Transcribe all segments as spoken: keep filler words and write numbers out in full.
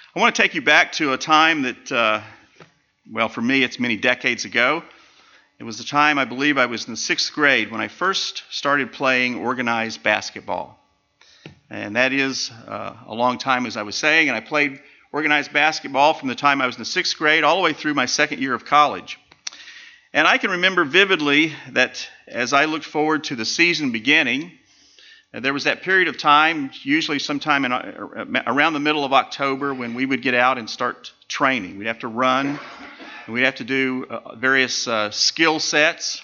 I want to take you back to a time that, uh, well, for me, it's many decades ago. It was the time, I believe, I was in the sixth grade when I first started playing organized basketball. And that is uh, a long time, as I was saying, and I played organized basketball from the time I was in the sixth grade all the way through my second year of college. And I can remember vividly that as I looked forward to the season beginning, there was that period of time, usually sometime in, around the middle of October, when we would get out and start training. We'd have to run, and we'd have to do uh, various uh, skill sets.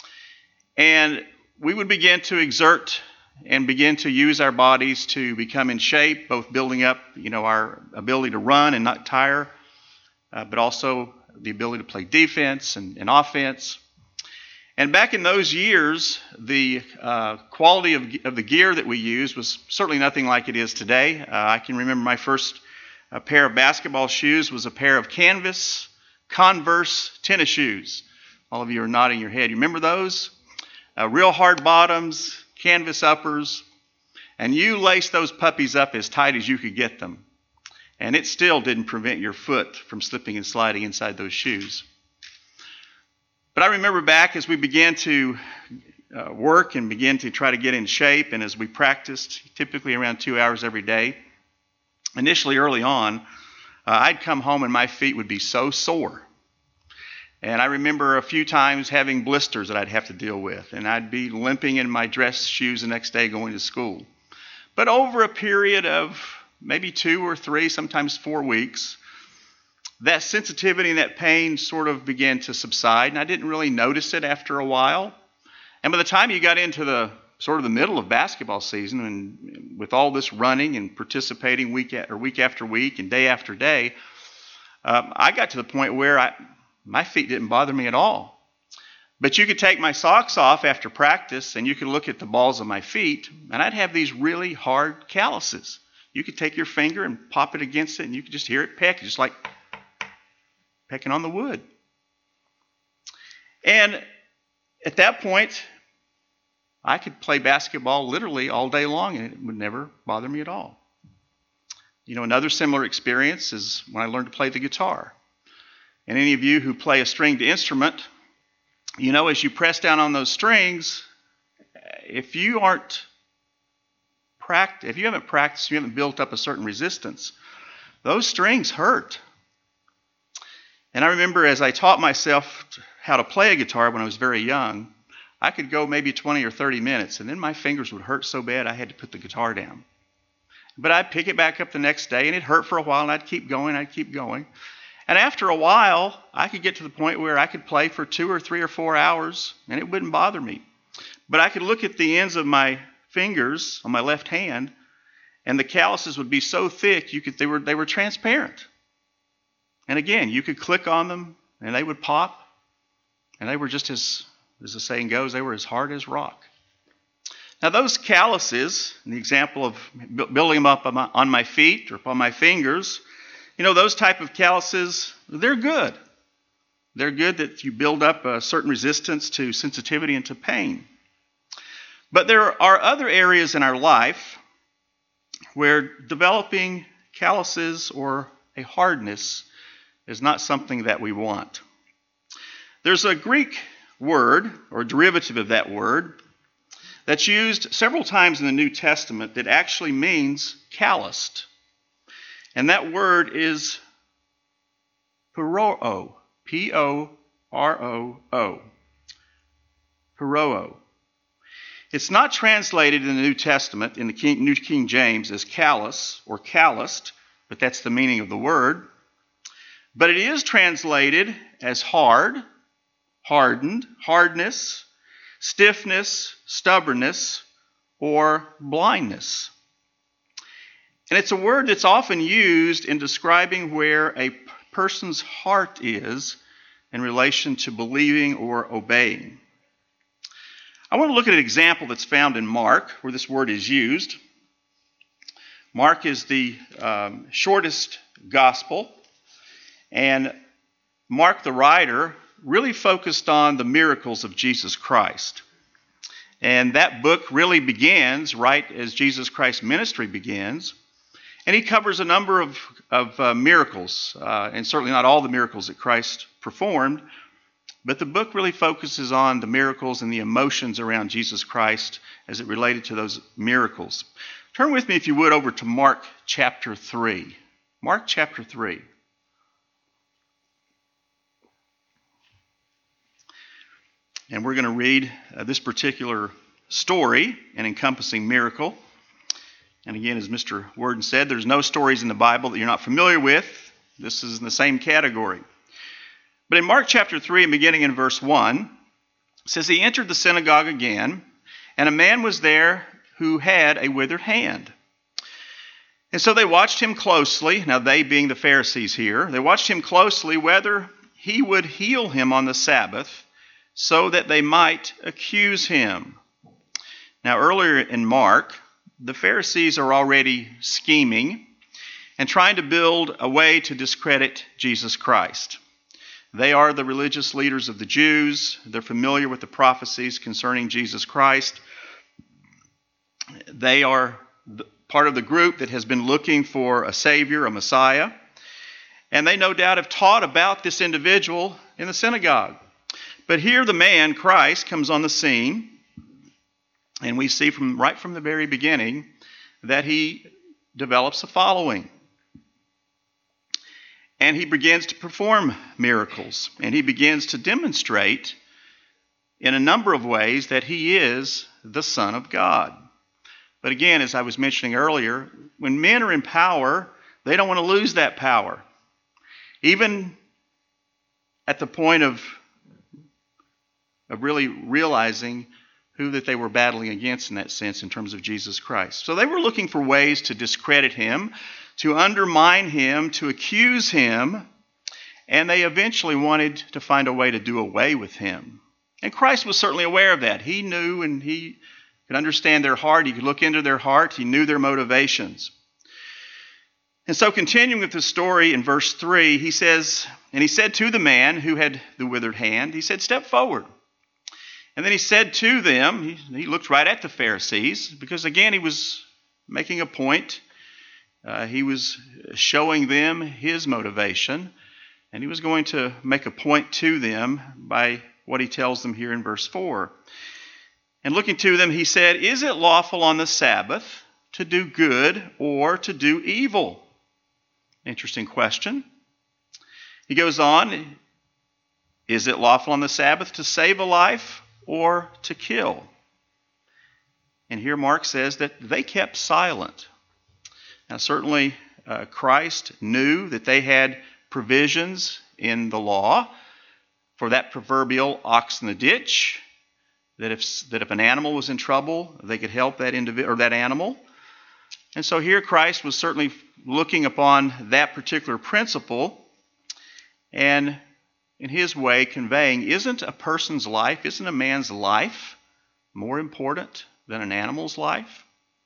And we would begin to exert and begin to use our bodies to become in shape, both building up, you know, our ability to run and not tire, uh, but also the ability to play defense and, and offense. And back in those years, the uh, quality of, of the gear that we used was certainly nothing like it is today. Uh, I can remember my first uh, pair of basketball shoes was a pair of canvas Converse tennis shoes. All of you are nodding your head. You remember those? Uh, real hard bottoms, canvas uppers, and you laced those puppies up as tight as you could get them. And it still didn't prevent your foot from slipping and sliding inside those shoes. But I remember back as we began to uh, work and began to try to get in shape, and as we practiced, typically around two hours every day, initially early on, uh, I'd come home and my feet would be so sore. And I remember a few times having blisters that I'd have to deal with, and I'd be limping in my dress shoes the next day going to school. But over a period of maybe two or three, sometimes four weeks, that sensitivity and that pain sort of began to subside, and I didn't really notice it after a while. And by the time you got into the sort of the middle of basketball season, and with all this running and participating week or week after week and day after day, um, I got to the point where I, my feet didn't bother me at all. But you could take my socks off after practice, and you could look at the balls of my feet, and I'd have these really hard calluses. You could take your finger and pop it against it, and you could just hear it peck, just like pecking on the wood. And at that point, I could play basketball literally all day long, and it would never bother me at all. You know, another similar experience is when I learned to play the guitar. And any of you who play a stringed instrument, you know, as you press down on those strings, if you aren't practiced, if you haven't practiced, you haven't built up a certain resistance, those strings hurt. And I remember as I taught myself how to play a guitar when I was very young, I could go maybe twenty or thirty minutes, and then my fingers would hurt so bad I had to put the guitar down. But I'd pick it back up the next day, and it hurt for a while, and I'd keep going, I'd keep going. And after a while, I could get to the point where I could play for two or three or four hours, and it wouldn't bother me. But I could look at the ends of my fingers on my left hand, and the calluses would be so thick, you could they were they were transparent. And again, you could click on them, and they would pop, and they were just as, as the saying goes, they were as hard as rock. Now, those calluses, in the example of building them up on my, on my feet or upon my fingers, you know, those type of calluses, they're good. They're good that you build up a certain resistance to sensitivity and to pain. But there are other areas in our life where developing calluses or a hardness is not something that we want. There's a Greek word, or derivative of that word, that's used several times in the New Testament that actually means calloused. And that word is poroo, P O R O O, poroo. It's not translated in the New Testament, in the King, New King James, as callous or calloused, but that's the meaning of the word. But it is translated as hard, hardened, hardness, stiffness, stubbornness, or blindness. And it's a word that's often used in describing where a person's heart is in relation to believing or obeying. I want to look at an example that's found in Mark, where this word is used. Mark is the um, shortest gospel, and Mark the writer really focused on the miracles of Jesus Christ. And that book really begins right as Jesus Christ's ministry begins. And he covers a number of, of uh, miracles, uh, and certainly not all the miracles that Christ performed, but the book really focuses on the miracles and the emotions around Jesus Christ as it related to those miracles. Turn with me, if you would, over to Mark chapter three. Mark chapter three. And we're going to read uh, this particular story, an encompassing miracle. And again, as Mister Worden said, there's no stories in the Bible that you're not familiar with. This is in the same category. But in Mark chapter three, and beginning in verse one, it says, he entered the synagogue again, and a man was there who had a withered hand. And so they watched him closely, now they being the Pharisees here, they watched him closely whether he would heal him on the Sabbath, so that they might accuse him. Now earlier in Mark, the Pharisees are already scheming and trying to build a way to discredit Jesus Christ. They are the religious leaders of the Jews. They're familiar with the prophecies concerning Jesus Christ. They are part of the group that has been looking for a Savior, a Messiah. And they no doubt have taught about this individual in the synagogue. But here the man, Christ, comes on the scene. And we see from right from the very beginning that he develops a following. And he begins to perform miracles. And he begins to demonstrate in a number of ways that he is the Son of God. But again, as I was mentioning earlier, when men are in power, they don't want to lose that power. Even at the point of, of really realizing who that they were battling against in that sense in terms of Jesus Christ. So they were looking for ways to discredit him, to undermine him, to accuse him, and they eventually wanted to find a way to do away with him. And Christ was certainly aware of that. He knew and he could understand their heart. He could look into their heart. He knew their motivations. And so continuing with the story in verse three, he says, and he said to the man who had the withered hand, he said, step forward. And then he said to them, he, he looked right at the Pharisees, because again, he was making a point. Uh, he was showing them his motivation, and he was going to make a point to them by what he tells them here in verse four. And looking to them, he said, is it lawful on the Sabbath to do good or to do evil? Interesting question. He goes on, is it lawful on the Sabbath to save a life or to kill? And here Mark says that they kept silent. Now certainly uh, Christ knew that they had provisions in the law for that proverbial ox in the ditch, that if that if an animal was in trouble, they could help that individual or that animal. And so here Christ was certainly looking upon that particular principle and in his way conveying, isn't a person's life, isn't a man's life more important than an animal's life?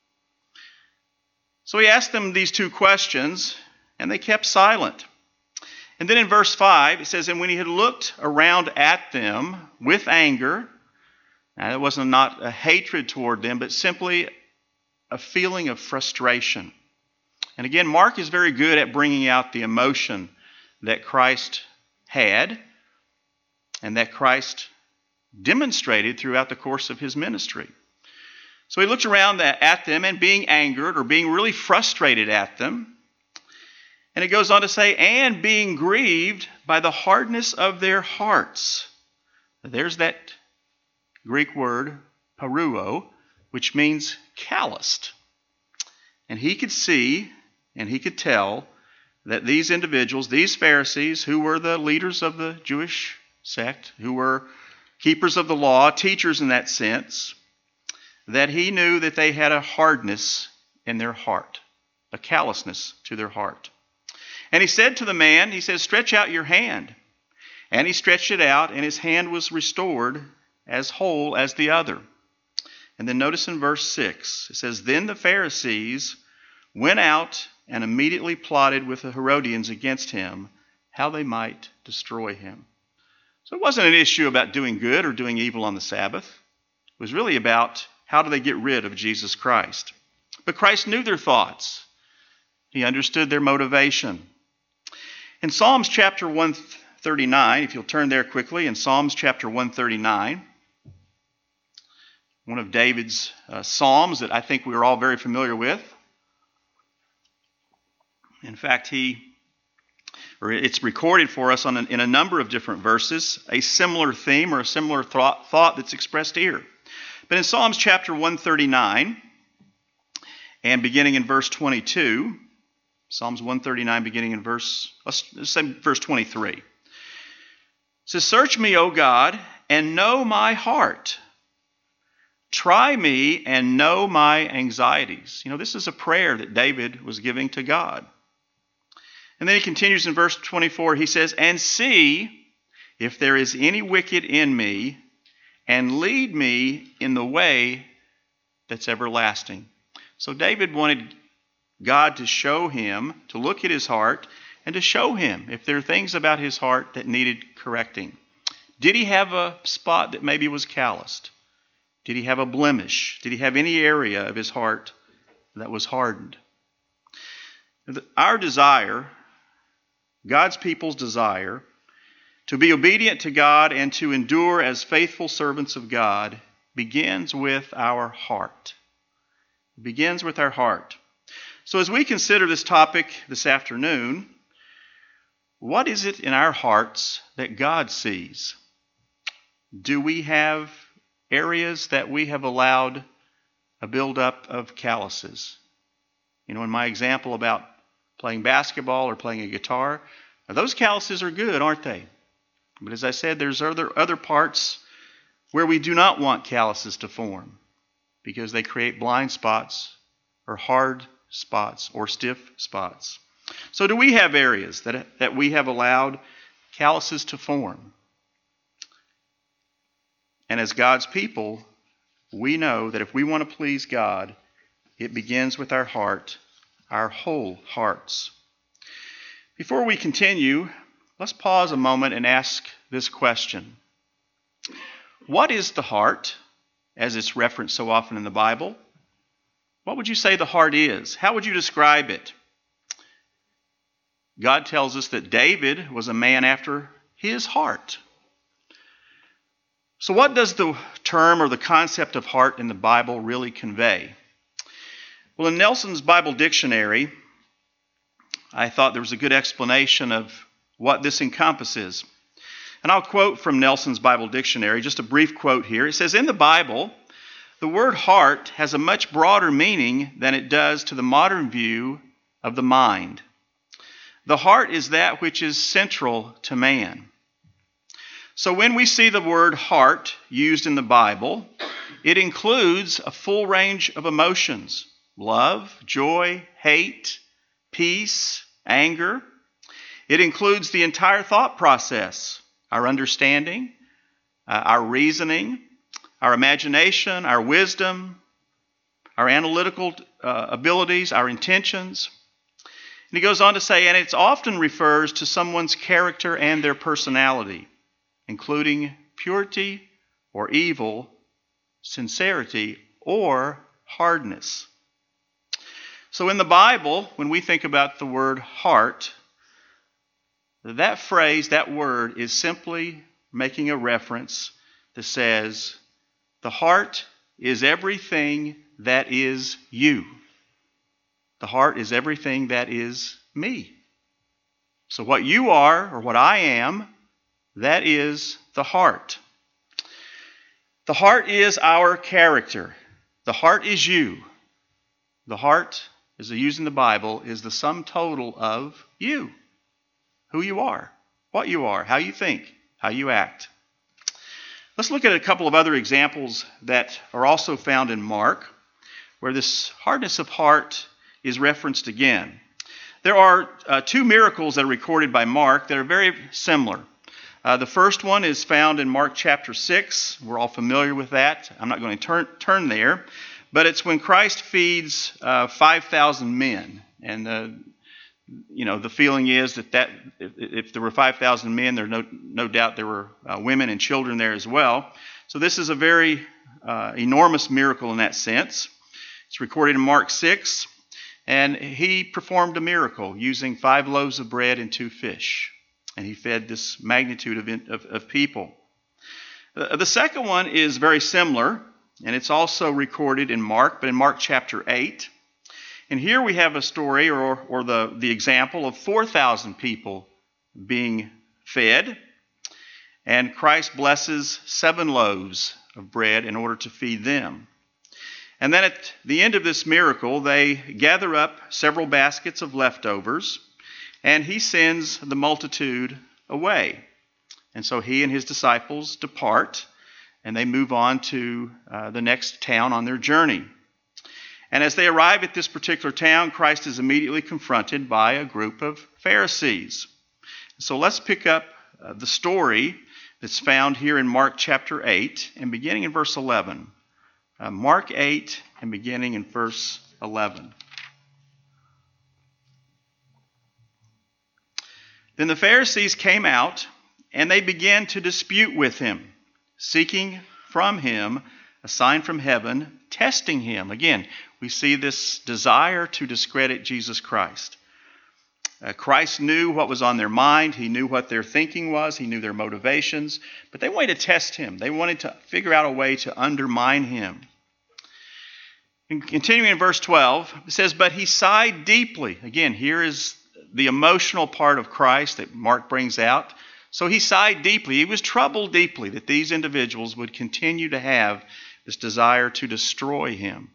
So he asked them these two questions, and they kept silent. And then in verse five, it says, and when he had looked around at them with anger, now it wasn't not a hatred toward them, but simply a feeling of frustration. And again, Mark is very good at bringing out the emotion that Christ had and that Christ demonstrated throughout the course of his ministry. So he looks around at them and being angered or being really frustrated at them. And it goes on to say, and being grieved by the hardness of their hearts. There's that Greek word, paruo, which means calloused. And he could see and he could tell that these individuals, these Pharisees, who were the leaders of the Jewish sect, who were keepers of the law, teachers in that sense, that he knew that they had a hardness in their heart, a callousness to their heart. And he said to the man, he says, stretch out your hand. And he stretched it out, and his hand was restored as whole as the other. And then notice in verse six, it says, then the Pharisees went out and immediately plotted with the Herodians against him, how they might destroy him. So it wasn't an issue about doing good or doing evil on the Sabbath. It was really about how do they get rid of Jesus Christ. But Christ knew their thoughts. He understood their motivation. In Psalms chapter one thirty-nine, if you'll turn there quickly, in Psalms chapter one thirty-nine, one of David's uh, psalms that I think we are all very familiar with. In fact, he, or it's recorded for us on an, in a number of different verses, a similar theme or a similar thought, thought that's expressed here. But in Psalms chapter one thirty-nine, and beginning in verse twenty-two, Psalms one thirty-nine beginning in verse, let's say verse twenty-three. It says, "Search me, O God, and know my heart. Try me and know my anxieties." You know, this is a prayer that David was giving to God. And then he continues in verse twenty-four. He says, "And see if there is any wicked in me, and lead me in the way that's everlasting." So David wanted God to show him, to look at his heart, and to show him if there are things about his heart that needed correcting. Did he have a spot that maybe was calloused? Did he have a blemish? Did he have any area of his heart that was hardened? Our desire, God's people's desire, to be obedient to God and to endure as faithful servants of God begins with our heart. It begins with our heart. So as we consider this topic this afternoon, what is it in our hearts that God sees? Do we have areas that we have allowed a buildup of calluses? You know, in my example about playing basketball or playing a guitar, those calluses are good, aren't they? But as I said, there's other, other parts where we do not want calluses to form because they create blind spots or hard spots or stiff spots. So do we have areas that, that we have allowed calluses to form? And as God's people, we know that if we want to please God, it begins with our heart, our whole hearts. Before we continue, let's pause a moment and ask this question. What is the heart, as it's referenced so often in the Bible? What would you say the heart is? How would you describe it? God tells us that David was a man after his heart. So what does the term or the concept of heart in the Bible really convey? Well, in Nelson's Bible Dictionary, I thought there was a good explanation of what this encompasses. And I'll quote from Nelson's Bible Dictionary, just a brief quote here. It says, "In the Bible, the word heart has a much broader meaning than it does to the modern view of the mind. The heart is that which is central to man." So when we see the word heart used in the Bible, it includes a full range of emotions: love, joy, hate, peace, anger. It includes the entire thought process, our understanding, uh, our reasoning, our imagination, our wisdom, our analytical uh, abilities, our intentions. And he goes on to say, and it often refers to someone's character and their personality, including purity or evil, sincerity or hardness. So in the Bible, when we think about the word heart, that phrase, that word, is simply making a reference that says, the heart is everything that is you. The heart is everything that is me. So what you are, or what I am, that is the heart. The heart is our character. The heart is you. The heart, as used in the Bible, is the sum total of you. Who you are, what you are, how you think, how you act. Let's look at a couple of other examples that are also found in Mark, where this hardness of heart is referenced again. There are uh, two miracles that are recorded by Mark that are very similar. Uh, the first one is found in Mark chapter six. We're all familiar with that. I'm not going to turn, turn there. But it's when Christ feeds uh, five thousand men. And, uh, you know, the feeling is that, that if, if there were five thousand men, there's no, no doubt there were uh, women and children there as well. So this is a very uh, enormous miracle in that sense. It's recorded in Mark six. And he performed a miracle using five loaves of bread and two fish. And he fed this magnitude of, of, of people. Uh, the second one is very similar, and it's also recorded in Mark, but in Mark chapter eight. And here we have a story or, or the, the example of four thousand people being fed. And Christ blesses seven loaves of bread in order to feed them. And then at the end of this miracle, they gather up several baskets of leftovers, and he sends the multitude away. And so he and his disciples depart, and they move on to uh, the next town on their journey. And as they arrive at this particular town, Christ is immediately confronted by a group of Pharisees. So let's pick up uh, the story that's found here in Mark chapter eight, and beginning in verse eleven. Uh, Mark eight, and beginning in verse eleven. Then the Pharisees came out, and they began to dispute with him, seeking from him a sign from heaven, testing him. Again, we see this desire to discredit Jesus Christ. Uh, Christ knew what was on their mind. He knew what their thinking was. He knew their motivations. But they wanted to test him. They wanted to figure out a way to undermine him. And continuing in verse twelve, it says, "But he sighed deeply." Again, here is the emotional part of Christ that Mark brings out. So he sighed deeply. He was troubled deeply that these individuals would continue to have this desire to destroy him.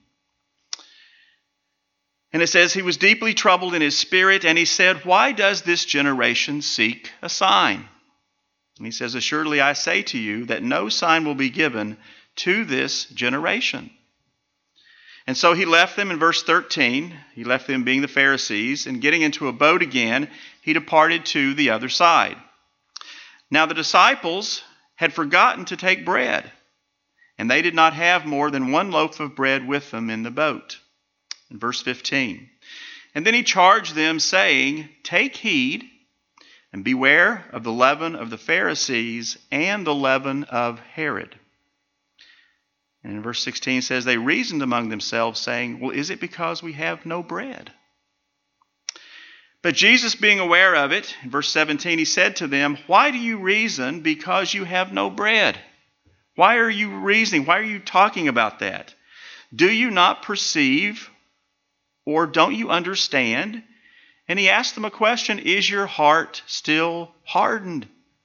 And it says, he was deeply troubled in his spirit, and he said, "Why does this generation seek a sign?" And he says, "Assuredly I say to you that no sign will be given to this generation." And so he left them in verse thirteen. He left them being the Pharisees, and getting into a boat again, he departed to the other side. Now the disciples had forgotten to take bread, and they did not have more than one loaf of bread with them in the boat. In verse fifteen, "And then he charged them, saying, Take heed, and beware of the leaven of the Pharisees and the leaven of Herod." And in verse sixteen says, "They reasoned among themselves, saying, Well, is it because we have no bread?" But Jesus, being aware of it, in verse seventeen, he said to them, "Why do you reason because you have no bread?" Why are you reasoning? Why are you talking about that? "Do you not perceive, or don't you understand?" And he asked them a question, "Is your heart still hardened?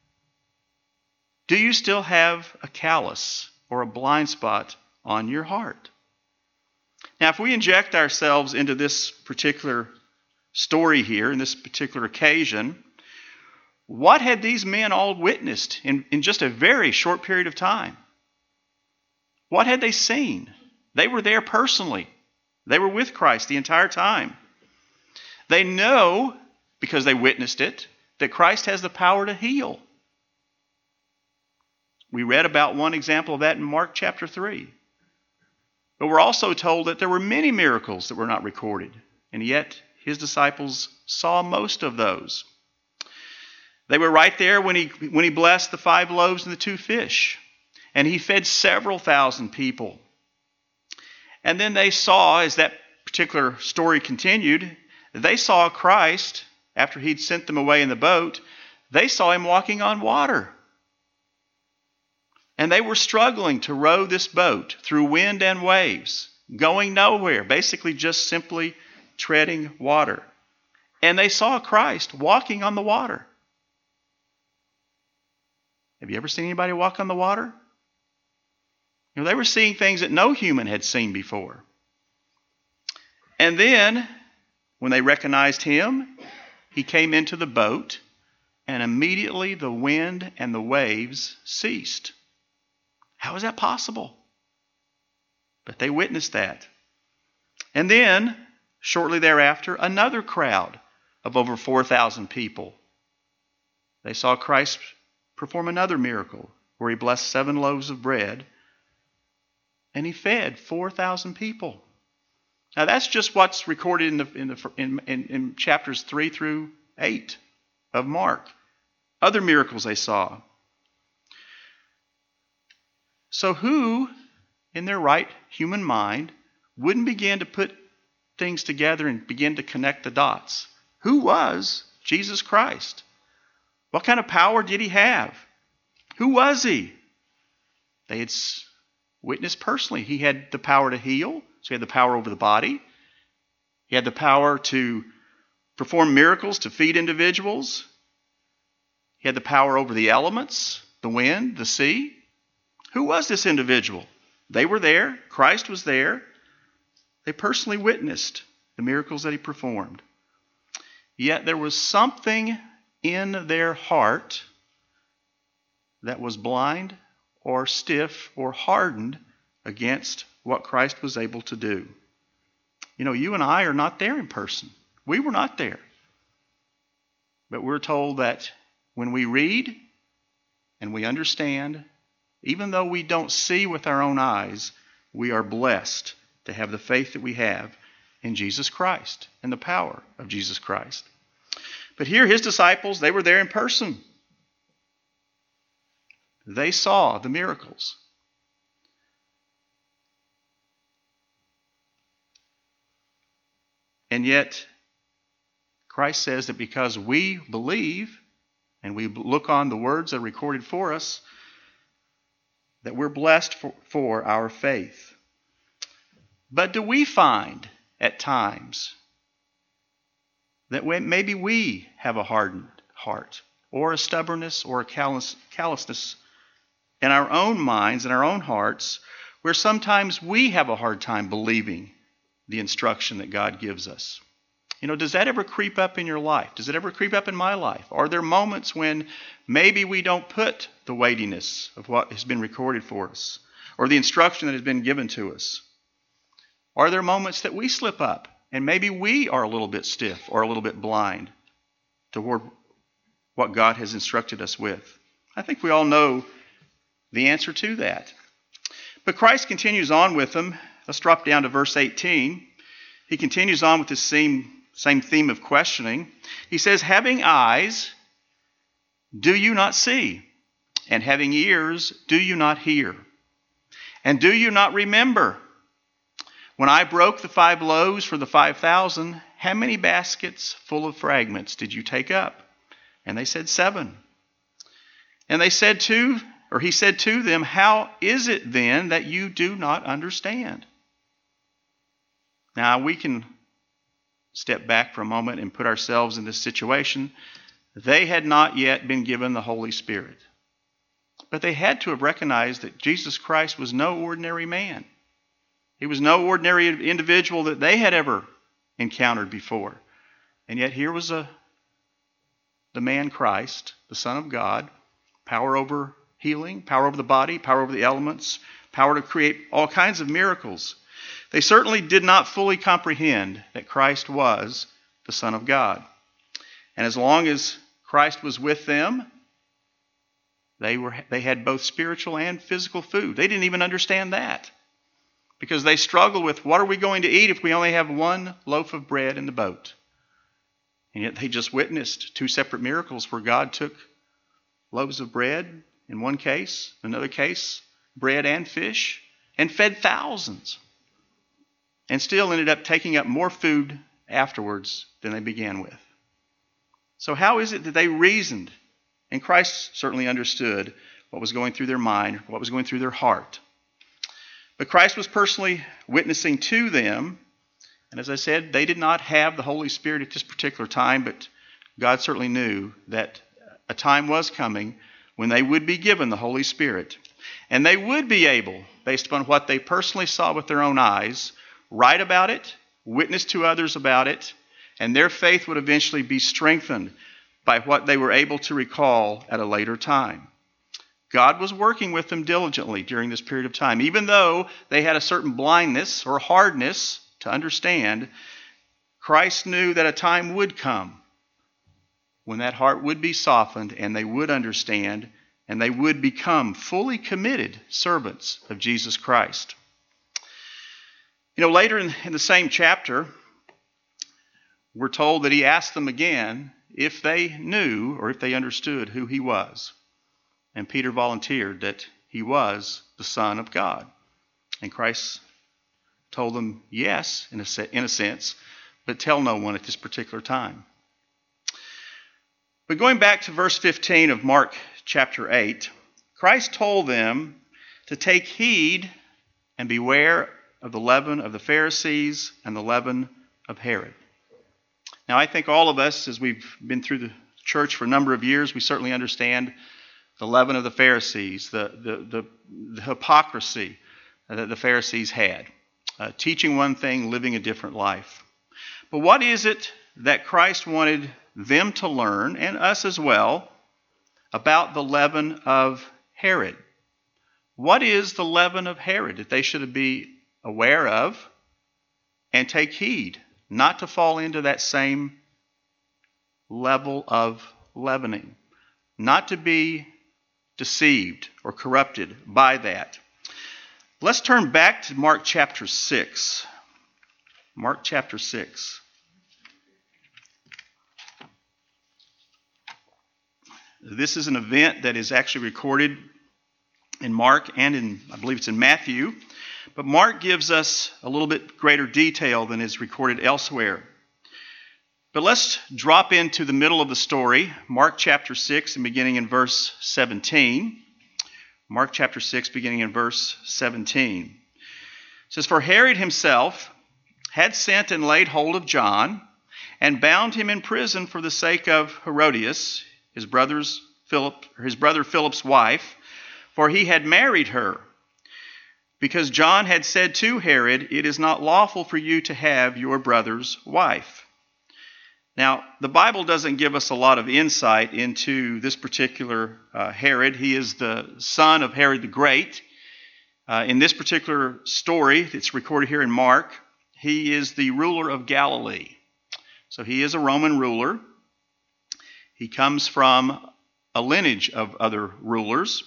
Do you still have a callous or a blind spot on your heart?" Now, if we inject ourselves into this particular story here, in this particular occasion, what had these men all witnessed in, in just a very short period of time? What had they seen? They were there personally. They were with Christ the entire time. They know, because they witnessed it, that Christ has the power to heal. We read about one example of that in Mark chapter three. But we're also told that there were many miracles that were not recorded, and yet his disciples saw most of those. They were right there when he, when he blessed the five loaves and the two fish, and he fed several thousand people. And then they saw, as that particular story continued, they saw Christ, after he'd sent them away in the boat, they saw him walking on water. And they were struggling to row this boat through wind and waves, going nowhere, basically just simply treading water. And they saw Christ walking on the water. Have you ever seen anybody walk on the water? You know, they were seeing things that no human had seen before. And then, when they recognized him, he came into the boat, and immediately the wind and the waves ceased. How is that possible? But they witnessed that. And then, shortly thereafter, another crowd of over four thousand people. They saw Christ perform another miracle where he blessed seven loaves of bread, and he fed four thousand people. Now that's just what's recorded in, the, in, the, in, in, in chapters three through eight of Mark. Other miracles they saw. So who, in their right human mind, wouldn't begin to put things together and begin to connect the dots. Who was Jesus Christ? What kind of power did he have? Who was he? They had witnessed personally. He had the power to heal, so he had the power over the body. He had the power to perform miracles, to feed individuals. He had the power over the elements, the wind, the sea. Who was this individual? They were there. Christ was there. They personally witnessed the miracles that he performed. Yet there was something in their heart that was blind or stiff or hardened against what Christ was able to do. You know, you and I are not there in person. We were not there. But we're told that when we read and we understand, even though we don't see with our own eyes, we are blessed to have the faith that we have in Jesus Christ and the power of Jesus Christ. But here, his disciples, they were there in person. They saw the miracles. And yet, Christ says that because we believe and we look on the words that are recorded for us, that we're blessed for, for our faith. But do we find at times that when maybe we have a hardened heart or a stubbornness or a callous, callousness in our own minds and our own hearts, where sometimes we have a hard time believing the instruction that God gives us? You know, does that ever creep up in your life? Does it ever creep up in my life? Are there moments when maybe we don't put the weightiness of what has been recorded for us or the instruction that has been given to us? Are there moments that we slip up and maybe we are a little bit stiff or a little bit blind toward what God has instructed us with? I think we all know the answer to that. But Christ continues on with them. Let's drop down to verse eighteen. He continues on with the same, same theme of questioning. He says, having eyes, do you not see? And having ears, do you not hear? And do you not remember? When I broke the five loaves for the five thousand, how many baskets full of fragments did you take up? And they said, seven. And they said to, or he said to them, how is it then that you do not understand? Now we can step back for a moment and put ourselves in this situation. They had not yet been given the Holy Spirit. But they had to have recognized that Jesus Christ was no ordinary man. He was no ordinary individual that they had ever encountered before. And yet here was a, the man Christ, the Son of God, power over healing, power over the body, power over the elements, power to create all kinds of miracles. They certainly did not fully comprehend that Christ was the Son of God. And as long as Christ was with them, they were they had both spiritual and physical food. They didn't even understand that, because they struggled with, what are we going to eat if we only have one loaf of bread in the boat? And yet they just witnessed two separate miracles where God took loaves of bread in one case, another case, bread and fish, and fed thousands. And still ended up taking up more food afterwards than they began with. So how is it that they reasoned? And Christ certainly understood what was going through their mind, what was going through their heart. But Christ was personally witnessing to them. And as I said, they did not have the Holy Spirit at this particular time, but God certainly knew that a time was coming when they would be given the Holy Spirit. And they would be able, based upon what they personally saw with their own eyes, write about it, witness to others about it, and their faith would eventually be strengthened by what they were able to recall at a later time. God was working with them diligently during this period of time. Even though they had a certain blindness or hardness to understand, Christ knew that a time would come when that heart would be softened and they would understand and they would become fully committed servants of Jesus Christ. You know, later in, in the same chapter, we're told that he asked them again if they knew or if they understood who he was. And Peter volunteered that he was the Son of God. And Christ told them yes, in a, se- in a sense, but tell no one at this particular time. But going back to verse fifteen of Mark chapter eight, Christ told them to take heed and beware of the leaven of the Pharisees and the leaven of Herod. Now, I think all of us, as we've been through the church for a number of years, we certainly understand the leaven of the Pharisees, the, the, the, the hypocrisy that the Pharisees had, uh, teaching one thing, living a different life. But what is it that Christ wanted them to learn, and us as well, about the leaven of Herod? What is the leaven of Herod that they should be aware of and take heed not to fall into that same level of leavening, not to be deceived or corrupted by that? Let's turn back to Mark chapter six. Mark chapter six. This is an event that is actually recorded in Mark and in, I believe it's in Matthew. But Mark gives us a little bit greater detail than is recorded elsewhere. But let's drop into the middle of the story, Mark chapter six, and beginning in verse seventeen. Mark chapter six, beginning in verse seventeen. It says, "For Herod himself had sent and laid hold of John, and bound him in prison for the sake of Herodias, his brother's Philip, his brother Philip's wife, for he had married her. Because John had said to Herod, 'It is not lawful for you to have your brother's wife.'" Now, the Bible doesn't give us a lot of insight into this particular uh, Herod. He is the son of Herod the Great. Uh, in this particular story that's recorded here in Mark, he is the ruler of Galilee. So he is a Roman ruler. He comes from a lineage of other rulers.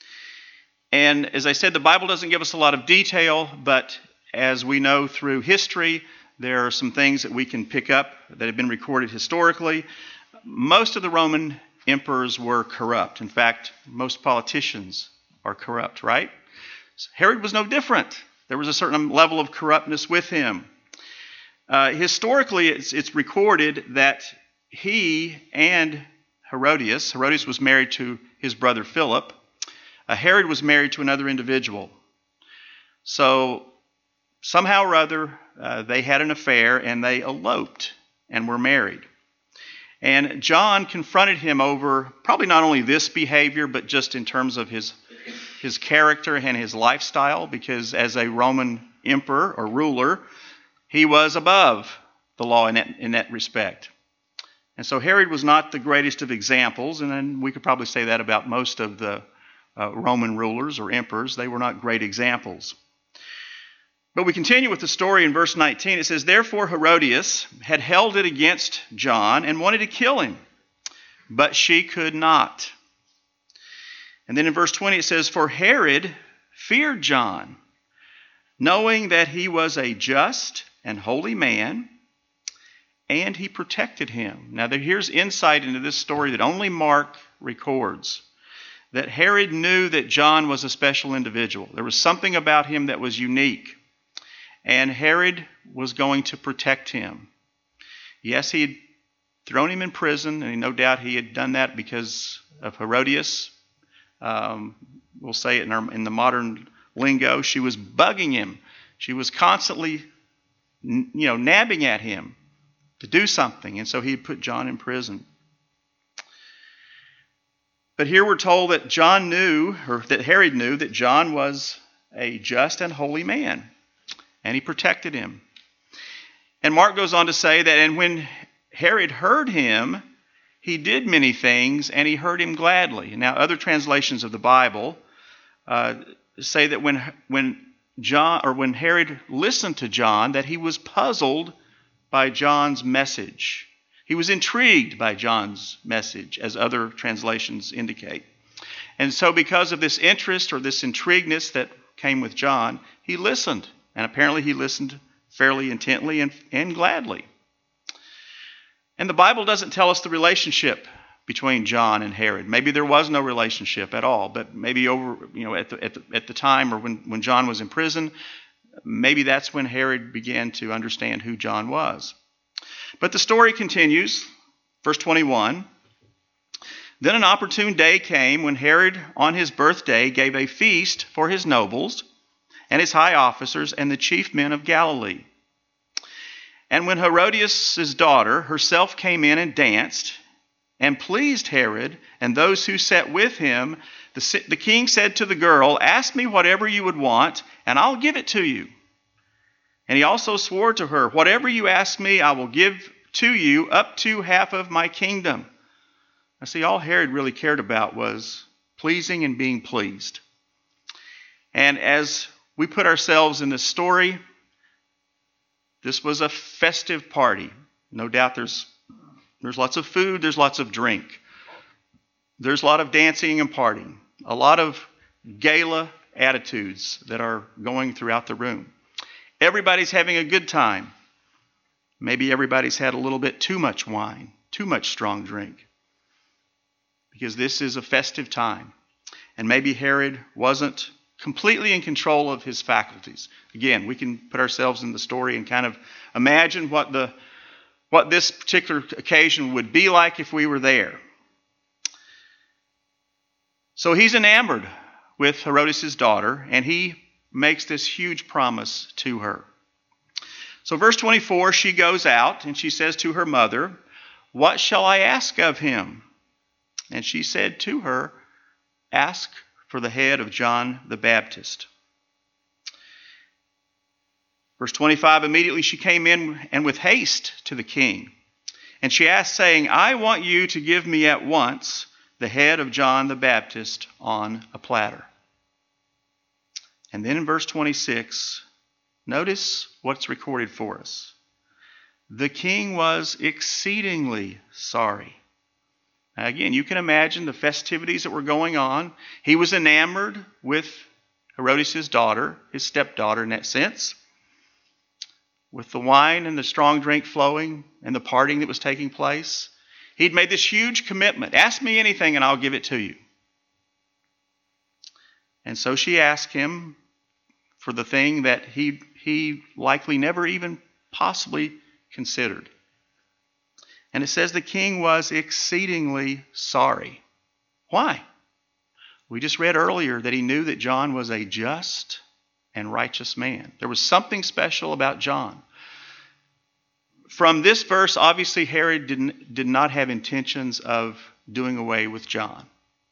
And as I said, the Bible doesn't give us a lot of detail, but as we know through history, there are some things that we can pick up that have been recorded historically. Most of the Roman emperors were corrupt. In fact, most politicians are corrupt, right? So Herod was no different. There was a certain level of corruptness with him. Uh, historically, it's, it's recorded that he and Herodias, Herodias was married to his brother Philip. Uh, Herod was married to another individual. So somehow or other, uh, they had an affair and they eloped and were married. And John confronted him over probably not only this behavior, but just in terms of his, his character and his lifestyle, because as a Roman emperor or ruler, he was above the law in that, in that respect. And so Herod was not the greatest of examples, and then we could probably say that about most of the uh, Roman rulers or emperors. They were not great examples. But we continue with the story in verse nineteen. It says, "Therefore Herodias had held it against John and wanted to kill him, but she could not." And then in verse twenty it says, "For Herod feared John, knowing that he was a just and holy man, and he protected him." Now here's insight into this story that only Mark records. That Herod knew that John was a special individual. There was something about him that was unique. And Herod was going to protect him. Yes, he had thrown him in prison, and no doubt he had done that because of Herodias. Um, we'll say it in, our, in the modern lingo. She was bugging him. She was constantly, you know, nabbing at him to do something. And so he put John in prison. But here we're told that John knew, or that Herod knew, that John was a just and holy man. And he protected him. And Mark goes on to say that, and when Herod heard him, he did many things, and he heard him gladly. Now, other translations of the Bible uh, say that when when John or when Herod listened to John, that he was puzzled by John's message. He was intrigued by John's message, as other translations indicate. And so, because of this interest or this intrigueness that came with John, he listened. And apparently he listened fairly intently and, and gladly. And the Bible doesn't tell us the relationship between John and Herod. Maybe there was no relationship at all, but maybe over, you know, at the at the, at the time or when, when John was in prison, maybe that's when Herod began to understand who John was. But the story continues, verse twenty-one. Then an opportune day came when Herod on his birthday gave a feast for his nobles and his high officers and the chief men of Galilee. And when Herodias' daughter herself came in and danced and pleased Herod and those who sat with him, the, the king said to the girl, "Ask me whatever you would want, and I'll give it to you." And he also swore to her, "Whatever you ask me, I will give to you up to half of my kingdom." Now see, all Herod really cared about was pleasing and being pleased. And as we put ourselves in this story, this was a festive party. No doubt there's, there's lots of food, there's lots of drink. There's a lot of dancing and partying. A lot of gala attitudes that are going throughout the room. Everybody's having a good time. Maybe everybody's had a little bit too much wine, too much strong drink. Because this is a festive time. And maybe Herod wasn't completely in control of his faculties. Again, we can put ourselves in the story and kind of imagine what the what this particular occasion would be like if we were there. So he's enamored with Herodias' daughter, and he makes this huge promise to her. So verse twenty-four, she goes out and she says to her mother, "What shall I ask of him?" And she said to her, "Ask for the head of John the Baptist." Verse twenty-five, immediately she came in and with haste to the king. And she asked, saying, "I want you to give me at once the head of John the Baptist on a platter." And then in verse twenty-six, notice what's recorded for us. The king was exceedingly sorry. Now again, you can imagine the festivities that were going on. He was enamored with Herodias' daughter, his stepdaughter in that sense, with the wine and the strong drink flowing and the partying that was taking place. He'd made this huge commitment. Ask me anything and I'll give it to you. And so she asked him for the thing that he, he likely never even possibly considered. And it says the king was exceedingly sorry. Why? We just read earlier that he knew that John was a just and righteous man. There was something special about John. From this verse, obviously Herod didn't, did not have intentions of doing away with John.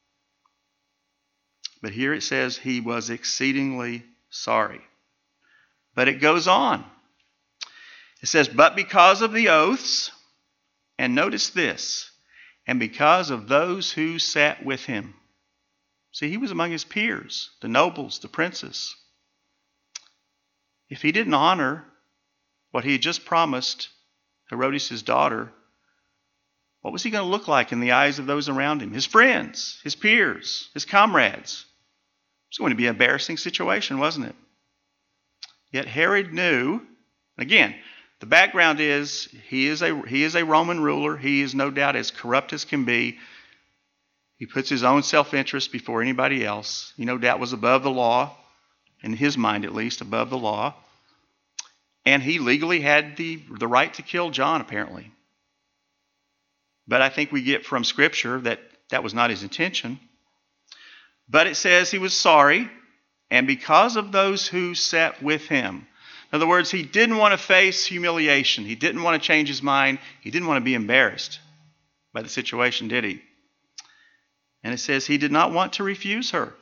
But here it says he was exceedingly sorry. But it goes on. It says, "But because of the oaths," and notice this, "and because of those who sat with him." See, he was among his peers, the nobles, the princes. If he didn't honor what he had just promised Herodias' daughter, what was he going to look like in the eyes of those around him? His friends, his peers, his comrades. It was going to be an embarrassing situation, wasn't it? Yet Herod knew, again, the background is he is a he is a Roman ruler. He is no doubt as corrupt as can be. He puts his own self-interest before anybody else. He no doubt was above the law, in his mind at least, above the law. And he legally had the, the right to kill John, apparently. But I think we get from Scripture that that was not his intention. But it says he was sorry, and because of those who sat with him. In other words, he didn't want to face humiliation. He didn't want to change his mind. He didn't want to be embarrassed by the situation, did he? And it says he did not want to refuse her.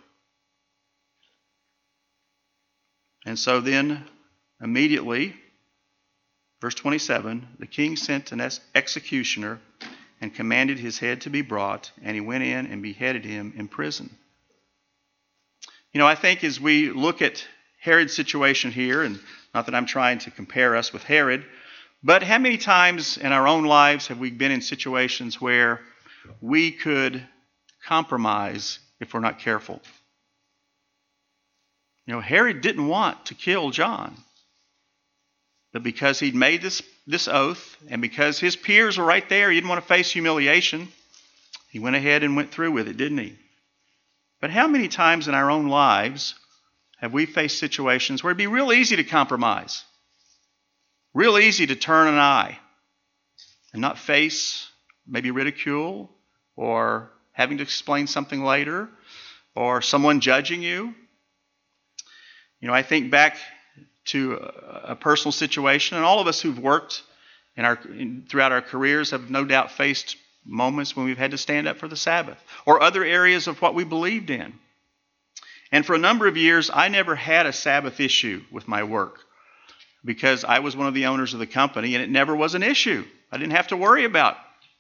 And so then, immediately, verse twenty-seven, the king sent an executioner and commanded his head to be brought, and he went in and beheaded him in prison. You know, I think as we look at Herod's situation here, and not that I'm trying to compare us with Herod, but how many times in our own lives have we been in situations where we could compromise if we're not careful? You know, Herod didn't want to kill John. But because he'd made this, this oath, and because his peers were right there, he didn't want to face humiliation, he went ahead and went through with it, didn't he? But how many times in our own lives have we faced situations where it'd be real easy to compromise, real easy to turn an eye and not face maybe ridicule or having to explain something later or someone judging you? You know, I think back to a personal situation, and all of us who've worked in our in, throughout our careers have no doubt faced moments when we've had to stand up for the Sabbath or other areas of what we believed in. And for a number of years, I never had a Sabbath issue with my work because I was one of the owners of the company, and it never was an issue. I didn't have to worry about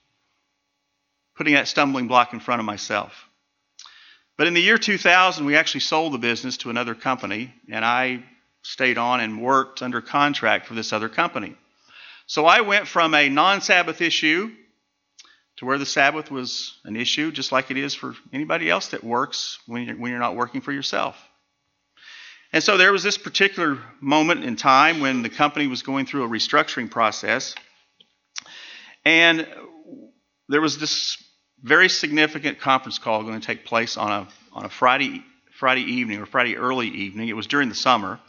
putting that stumbling block in front of myself. But in the year two thousand, we actually sold the business to another company, and I stayed on and worked under contract for this other company. So I went from a non-Sabbath issue to where the Sabbath was an issue, just like it is for anybody else that works when you're, when you're not working for yourself. And so there was this particular moment in time when the company was going through a restructuring process, and there was this very significant conference call going to take place on a on a Friday Friday evening or Friday early evening. It was during the summer.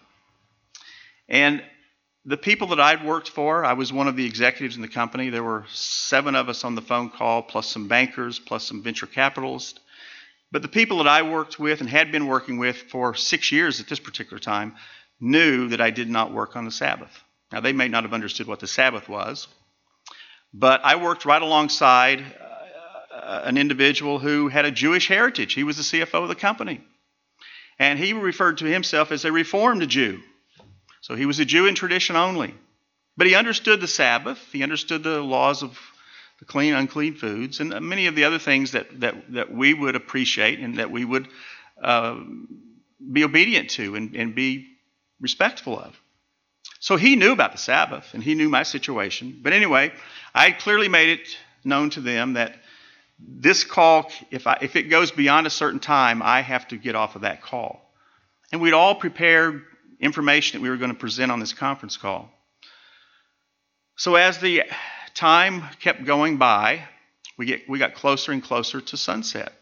And the people that I'd worked for, I was one of the executives in the company. There were seven of us on the phone call, plus some bankers, plus some venture capitalists. But the people that I worked with and had been working with for six years at this particular time knew that I did not work on the Sabbath. Now, they may not have understood what the Sabbath was, but I worked right alongside uh, an individual who had a Jewish heritage. He was the C F O of the company. And he referred to himself as a Reformed Jew. So he was a Jew in tradition only. But he understood the Sabbath. He understood the laws of the clean, unclean foods, and many of the other things that, that, that we would appreciate and that we would uh, be obedient to and, and be respectful of. So he knew about the Sabbath, and he knew my situation. But anyway, I clearly made it known to them that this call, if, I, if it goes beyond a certain time, I have to get off of that call. And we'd all prepared information that we were going to present on this conference call. So as the time kept going by, we get we got closer and closer to sunset.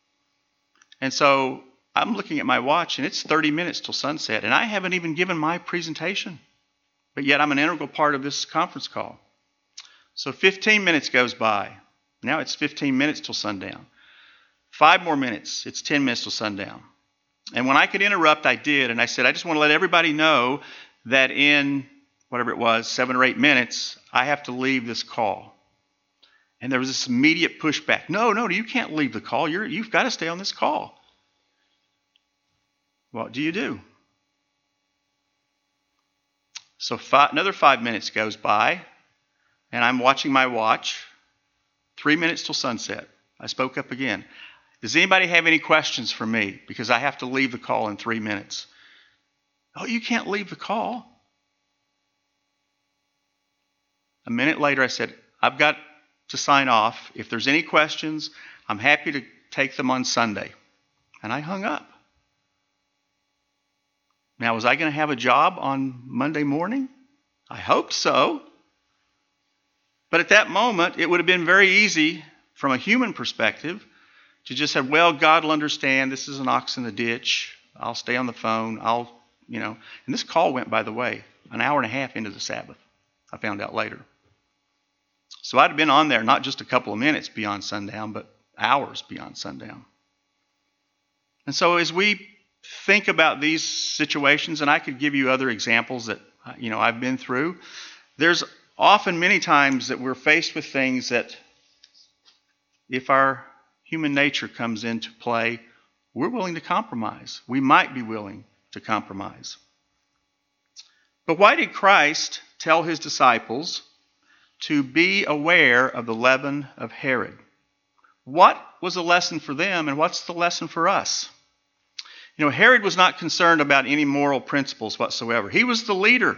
And so I'm looking at my watch, and it's thirty minutes till sunset, and I haven't even given my presentation. But yet I'm an integral part of this conference call. So fifteen minutes goes by. Now it's fifteen minutes till sundown. Five more minutes, it's ten minutes till sundown. And when I could interrupt, I did. And I said, I just want to let everybody know that in whatever it was, seven or eight minutes, I have to leave this call. And there was this immediate pushback. No, no, you can't leave the call. You're, you've got to stay on this call. What do you do? So five, another five minutes goes by, and I'm watching my watch. Three minutes till sunset. I spoke up again. Does anybody have any questions for me? Because I have to leave the call in three minutes. Oh, you can't leave the call. A minute later, I said, I've got to sign off. If there's any questions, I'm happy to take them on Sunday. And I hung up. Now, was I going to have a job on Monday morning? I hoped so. But at that moment, it would have been very easy from a human perspective to just say, well, God will understand. This is an ox in the ditch. I'll stay on the phone. I'll, you know. And this call went, by the way, an hour and a half into the Sabbath. I found out later. So I'd have been on there not just a couple of minutes beyond sundown, but hours beyond sundown. And so as we think about these situations, and I could give you other examples that, you know, I've been through, there's often many times that we're faced with things that if our human nature comes into play, we're willing to compromise. We might be willing to compromise. But why did Christ tell his disciples to be aware of the leaven of Herod? What was the lesson for them, and what's the lesson for us? You know, Herod was not concerned about any moral principles whatsoever. He was the leader.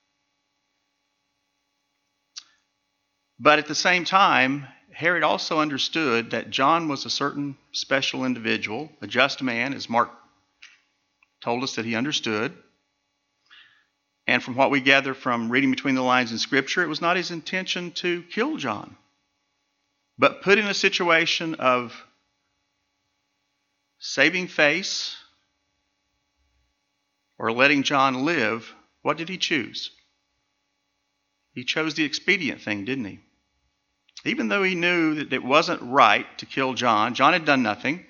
But at the same time, Herod also understood that John was a certain special individual, a just man, as Mark told us that he understood. And from what we gather from reading between the lines in Scripture, it was not his intention to kill John, but put in a situation of saving face or letting John live, what did he choose? He chose the expedient thing, didn't he? Even though he knew that it wasn't right to kill John, John had done nothing,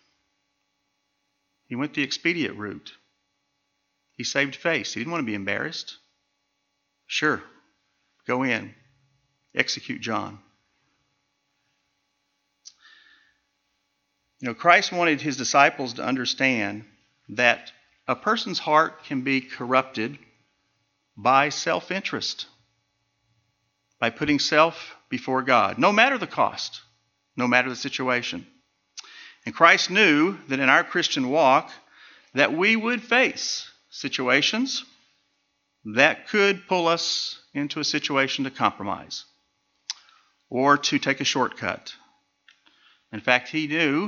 he went the expedient route. He saved face. He didn't want to be embarrassed. Sure, go in, execute John. You know, Christ wanted his disciples to understand that a person's heart can be corrupted by self-interest, by putting self before God, no matter the cost, no matter the situation. And Christ knew that in our Christian walk that we would face situations that could pull us into a situation to compromise or to take a shortcut. In fact, he knew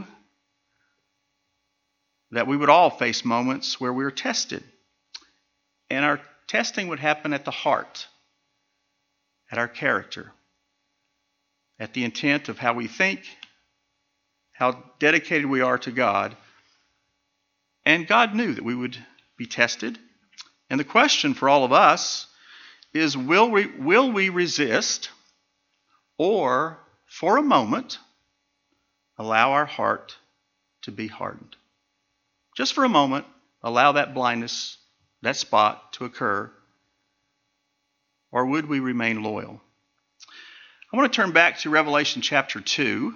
that we would all face moments where we were tested. And our testing would happen at the heart, at our character, at the intent of how we think, how dedicated we are to God. And God knew that we would be tested. And the question for all of us is, will we, will we resist or, for a moment, allow our heart to be hardened? Just for a moment, allow that blindness, that spot to occur. Or would we remain loyal? I want to turn back to Revelation chapter two.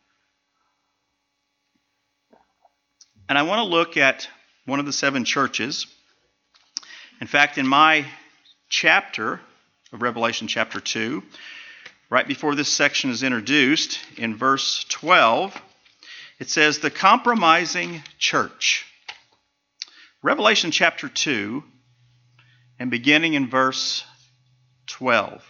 And I want to look at one of the seven churches. In fact, in my chapter of Revelation chapter two, right before this section is introduced, in verse twelve, it says, the compromising church. Revelation chapter two, and beginning in verse twelve.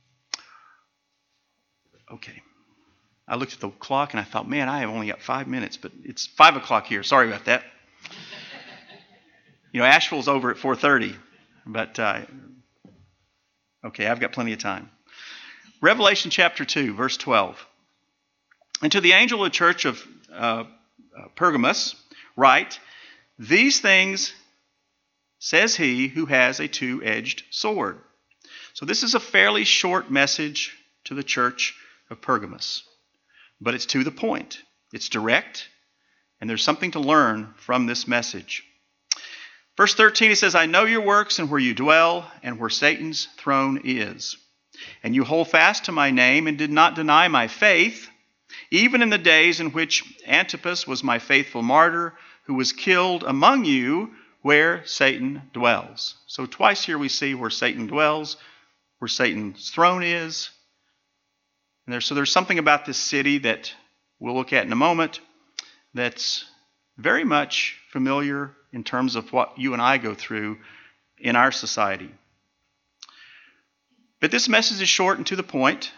Okay. I looked at the clock and I thought, man, I have only got five minutes, but it's five o'clock here. Sorry about that. You know, Asheville's over at four thirty, but uh, okay, I've got plenty of time. Revelation chapter two, verse twelve. And to the angel of the church of uh, Pergamos, write, these things says he who has a two-edged sword. So this is a fairly short message to the church of Pergamos, but it's to the point. It's direct, and there's something to learn from this message. Verse thirteen, he says, I know your works and where you dwell and where Satan's throne is. And you hold fast to my name and did not deny my faith, even in the days in which Antipas was my faithful martyr, who was killed among you where Satan dwells. So twice here we see where Satan dwells, where Satan's throne is. And there, so there's something about this city that we'll look at in a moment that's very much familiar in terms of what you and I go through in our society. But this message is short and to the point.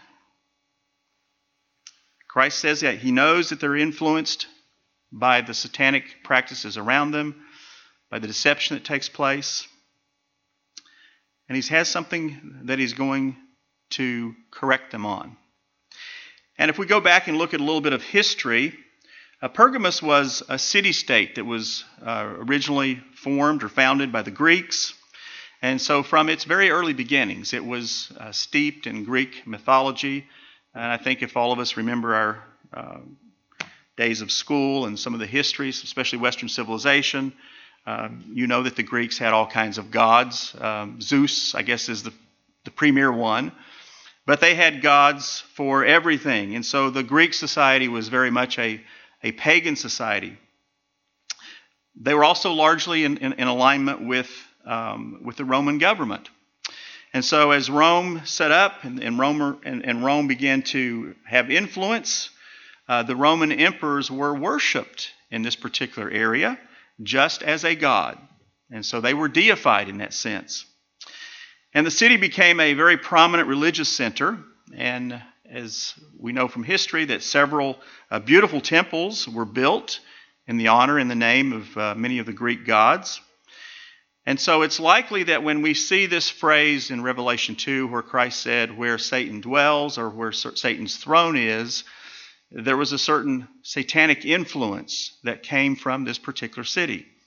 Christ says that he knows that they're influenced by the satanic practices around them, by the deception that takes place. And he has something that he's going to correct them on. And if we go back and look at a little bit of history, uh, Pergamos was a city-state that was uh, originally formed or founded by the Greeks. And so from its very early beginnings, it was uh, steeped in Greek mythology. And I think if all of us remember our uh, days of school and some of the histories, especially Western civilization, um, you know that the Greeks had all kinds of gods. Um, Zeus, I guess, is the, the premier one. But they had gods for everything. And so the Greek society was very much a, a pagan society. They were also largely in, in, in alignment with, um, with the Roman government. And so as Rome set up and, and, Rome, and, and Rome began to have influence, uh, the Roman emperors were worshipped in this particular area just as a god. And so they were deified in that sense. And the city became a very prominent religious center. And as we know from history, that several uh, beautiful temples were built in the honor and the name of uh, many of the Greek gods. And so it's likely that when we see this phrase in Revelation two, where Christ said, where Satan dwells or where Satan's throne is, there was a certain satanic influence that came from this particular city.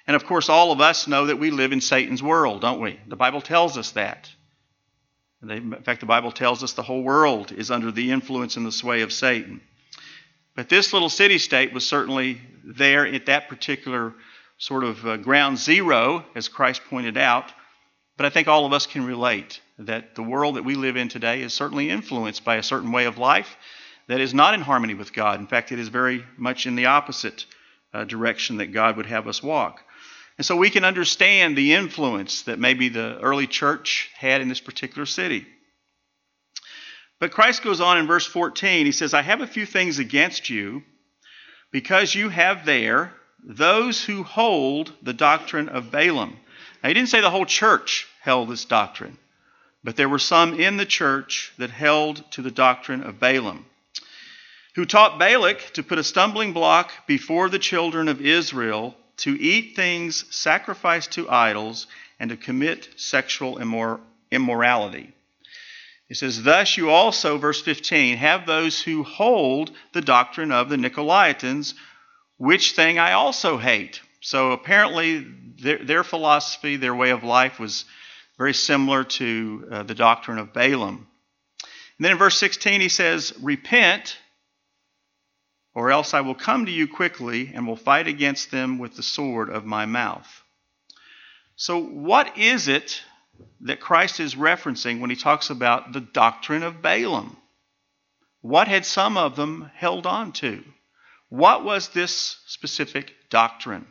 And of course, all of us know that we live in Satan's world, don't we? The Bible tells us that. In fact, the Bible tells us the whole world is under the influence and the sway of Satan. But this little city-state was certainly there at that particular sort of uh, ground zero, as Christ pointed out. But I think all of us can relate that the world that we live in today is certainly influenced by a certain way of life that is not in harmony with God. In fact, it is very much in the opposite uh, direction that God would have us walk. And so we can understand the influence that maybe the early church had in this particular city. But Christ goes on in verse fourteen. He says, I have a few things against you, because you have there those who hold the doctrine of Balaam. Now, he didn't say the whole church held this doctrine, but there were some in the church that held to the doctrine of Balaam, who taught Balak to put a stumbling block before the children of Israel, to eat things sacrificed to idols, and to commit sexual immor- immorality. He says, thus you also, verse fifteen, have those who hold the doctrine of the Nicolaitans, which thing I also hate. So apparently their, their philosophy, their way of life was very similar to uh, the doctrine of Balaam. And then in verse sixteen he says, repent, or else I will come to you quickly and will fight against them with the sword of my mouth. So what is it that Christ is referencing when he talks about the doctrine of Balaam? What had some of them held on to? What was this specific doctrine?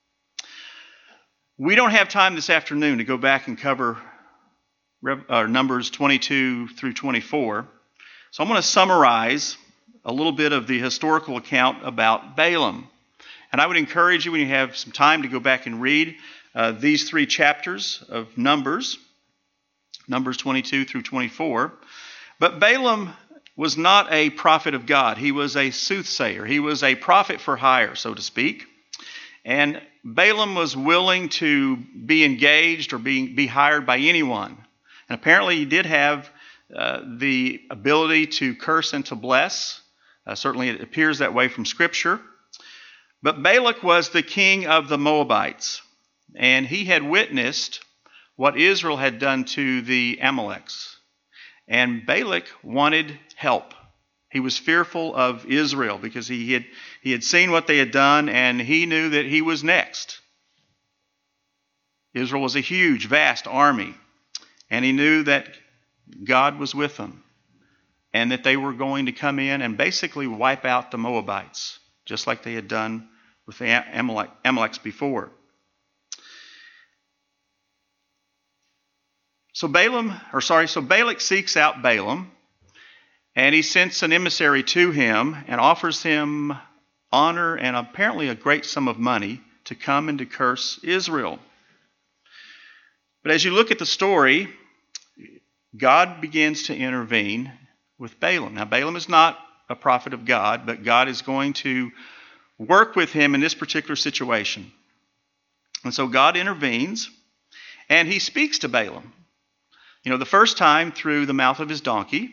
We don't have time this afternoon to go back and cover uh, Numbers twenty-two through twenty-four. So I'm going to summarize a little bit of the historical account about Balaam. And I would encourage you, when you have some time, to go back and read uh, these three chapters of Numbers, Numbers twenty-two through twenty-four. But Balaam was not a prophet of God. He was a soothsayer. He was a prophet for hire, so to speak. And Balaam was willing to be engaged or be, be hired by anyone. And apparently he did have uh, the ability to curse and to bless. Uh, certainly it appears that way from Scripture. But Balak was the king of the Moabites, and he had witnessed what Israel had done to the Amaleks. And Balak wanted help. He was fearful of Israel because he had, he had seen what they had done, and he knew that he was next. Israel was a huge, vast army, and he knew that God was with them, and that they were going to come in and basically wipe out the Moabites, just like they had done with the Amalek, Amaleks before. So Balaam, or sorry, so Balak seeks out Balaam, and he sends an emissary to him and offers him honor and apparently a great sum of money to come and to curse Israel. But as you look at the story, God begins to intervene with Balaam. Now, Balaam is not a prophet of God, but God is going to work with him in this particular situation. And so God intervenes, and he speaks to Balaam. You know, the first time through the mouth of his donkey,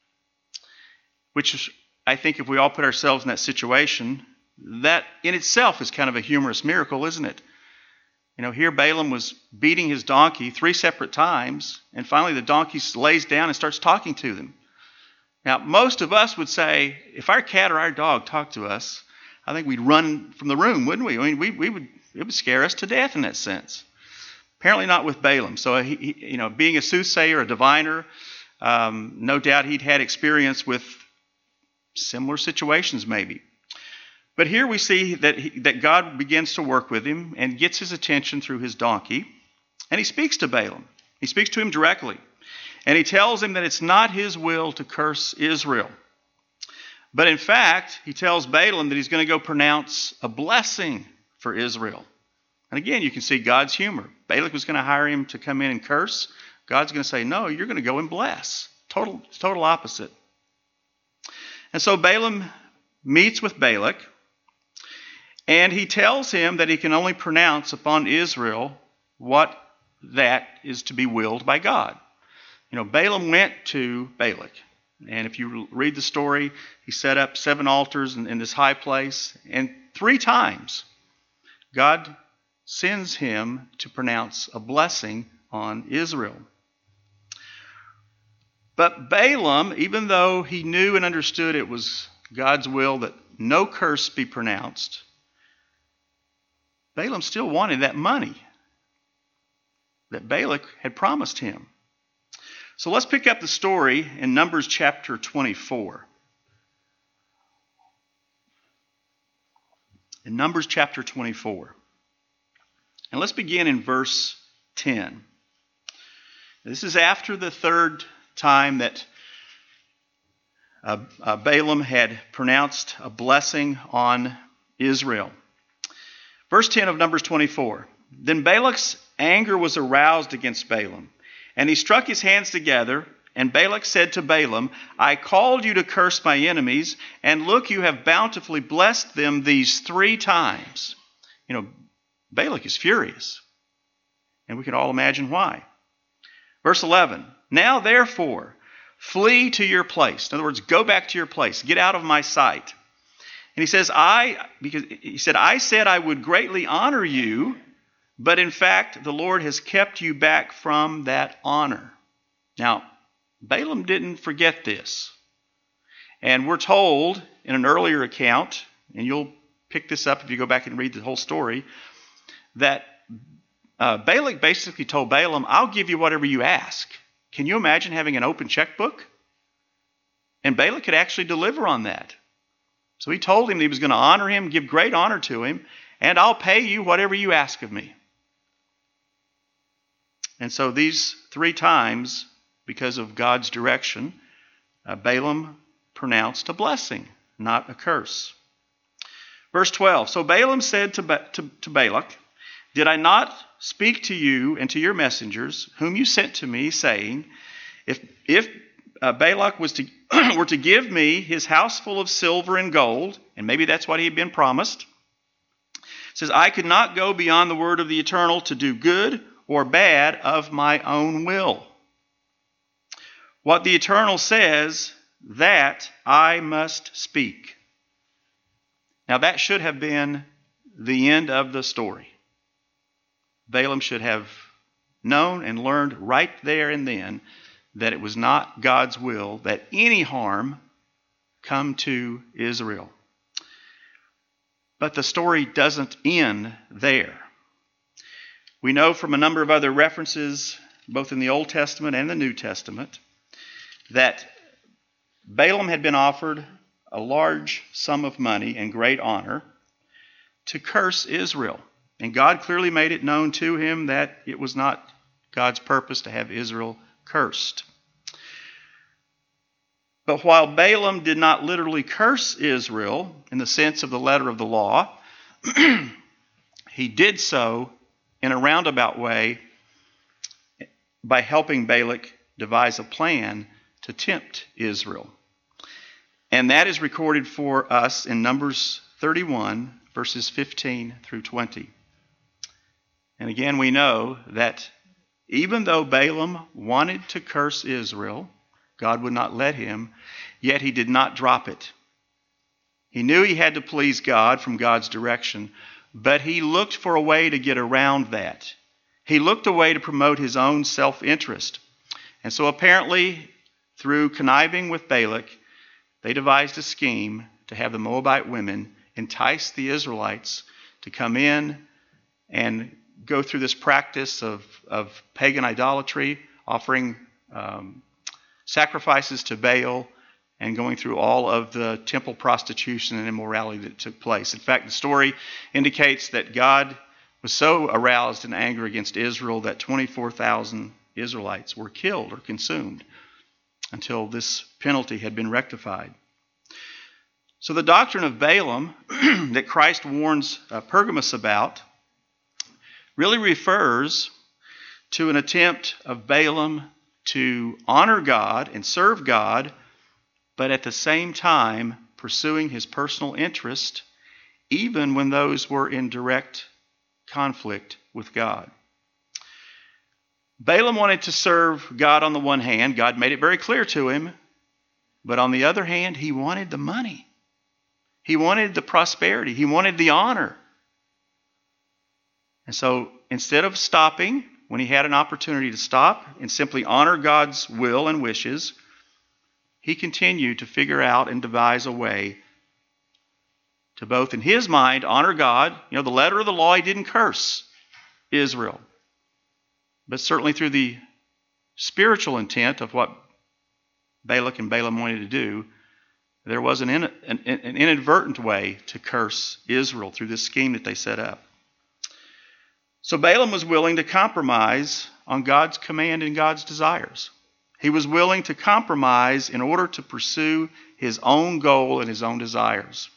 which is, I think if we all put ourselves in that situation, that in itself is kind of a humorous miracle, isn't it? You know, here Balaam was beating his donkey three separate times, and finally the donkey lays down and starts talking to them. Now, most of us would say, if our cat or our dog talked to us, I think we'd run from the room, wouldn't we? I mean, we, we would, it would scare us to death in that sense. Apparently not with Balaam. So, he, he, you know, being a soothsayer, a diviner, um, no doubt he'd had experience with similar situations maybe. But here we see that he, that God begins to work with him and gets his attention through his donkey. And he speaks to Balaam. He speaks to him directly. And he tells him that it's not his will to curse Israel. But in fact, he tells Balaam that he's going to go pronounce a blessing for Israel. And again, you can see God's humor. Balak was going to hire him to come in and curse. God's going to say, no, you're going to go and bless. Total, total opposite. And so Balaam meets with Balak, and he tells him that he can only pronounce upon Israel what that is to be willed by God. You know, Balaam went to Balak, and if you read the story, he set up seven altars in, in this high place, and three times God sends him to pronounce a blessing on Israel. But Balaam, even though he knew and understood it was God's will that no curse be pronounced, Balaam still wanted that money that Balak had promised him. So let's pick up the story in Numbers chapter twenty-four. In Numbers chapter twenty-four. And let's begin in verse ten. This is after the third time that uh, uh, Balaam had pronounced a blessing on Israel. Verse ten of Numbers twenty-four. Then Balak's anger was aroused against Balaam, and he struck his hands together, and Balak said to Balaam, I called you to curse my enemies, and look, you have bountifully blessed them these three times. You know, Balak is furious, and we can all imagine why. Verse eleven, now therefore, flee to your place. In other words, go back to your place. Get out of my sight. And he says, I, because he said, I said I would greatly honor you, but in fact, the Lord has kept you back from that honor. Now, Balaam didn't forget this. And we're told in an earlier account, and you'll pick this up if you go back and read the whole story, that uh, Balak basically told Balaam, I'll give you whatever you ask. Can you imagine having an open checkbook? And Balak could actually deliver on that. So he told him that he was going to honor him, give great honor to him, and I'll pay you whatever you ask of me. And so these three times, because of God's direction, uh, Balaam pronounced a blessing, not a curse. Verse twelve, so Balaam said to, ba- to, to Balak, did I not speak to you and to your messengers, whom you sent to me, saying, if, if uh, Balak was to, were to give me his house full of silver and gold, and maybe that's what he had been promised, says, I could not go beyond the word of the Eternal to do good or bad of my own will. What the Eternal says, that I must speak. Now that should have been the end of the story. Balaam should have known and learned right there and then that it was not God's will that any harm come to Israel. But the story doesn't end there. We know from a number of other references, both in the Old Testament and the New Testament, that Balaam had been offered a large sum of money and great honor to curse Israel. And God clearly made it known to him that it was not God's purpose to have Israel cursed. But while Balaam did not literally curse Israel in the sense of the letter of the law, he did so in a roundabout way by helping Balak devise a plan to tempt Israel. And that is recorded for us in Numbers thirty-one, verses fifteen through twenty. And again, we know that even though Balaam wanted to curse Israel, God would not let him, yet he did not drop it. He knew he had to please God from God's direction, but he looked for a way to get around that. He looked a way to promote his own self-interest. And so apparently, through conniving with Balak, they devised a scheme to have the Moabite women entice the Israelites to come in and go through this practice of, of pagan idolatry, offering um, sacrifices to Baal, and going through all of the temple prostitution and immorality that took place. In fact, the story indicates that God was so aroused in anger against Israel that twenty-four thousand Israelites were killed or consumed until this penalty had been rectified. So the doctrine of Balaam that Christ warns uh, Pergamos about really refers to an attempt of Balaam to honor God and serve God, but at the same time pursuing his personal interest, even when those were in direct conflict with God. Balaam wanted to serve God on the one hand. God made it very clear to him. But on the other hand, he wanted the money. He wanted the prosperity. He wanted the honor. And so instead of stopping when he had an opportunity to stop and simply honor God's will and wishes, he continued to figure out and devise a way to both, in his mind, honor God. You know, the letter of the law, he didn't curse Israel. But certainly through the spiritual intent of what Balak and Balaam wanted to do, there was an, in, an, an inadvertent way to curse Israel through this scheme that they set up. So Balaam was willing to compromise on God's command and God's desires. He was willing to compromise in order to pursue his own goal and his own desires.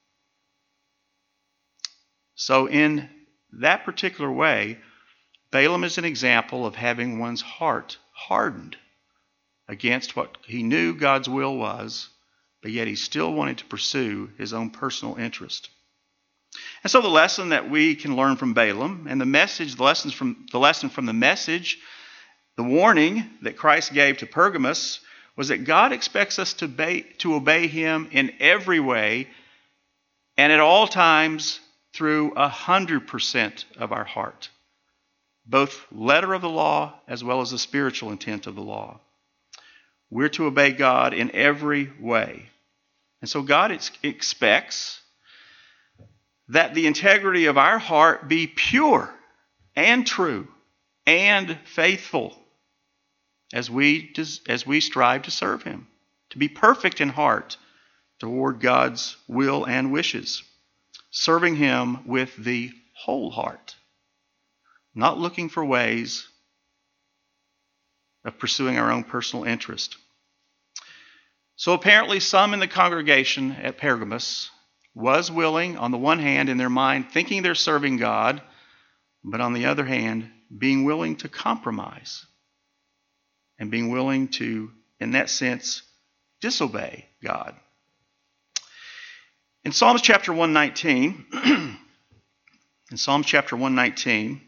So in that particular way, Balaam is an example of having one's heart hardened against what he knew God's will was, but yet he still wanted to pursue his own personal interest. And so the lesson that we can learn from Balaam and the message, the lessons from the lesson from the message, the warning that Christ gave to Pergamos was that God expects us to obey, to obey him in every way and at all times through a hundred percent of our heart, both letter of the law as well as the spiritual intent of the law. We're to obey God in every way. And so God ex- expects that the integrity of our heart be pure and true and faithful as we, as we strive to serve him, to be perfect in heart toward God's will and wishes, serving him with the whole heart, not looking for ways of pursuing our own personal interest. So apparently some in the congregation at Pergamos was willing, on the one hand, in their mind, thinking they're serving God, but on the other hand, being willing to compromise and being willing to, in that sense, disobey God. In Psalms chapter one nineteen, in Psalms chapter one nineteen,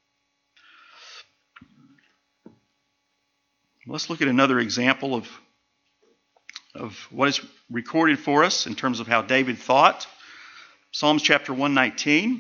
let's look at another example of, of what is recorded for us in terms of how David thought. Psalms chapter one nineteen.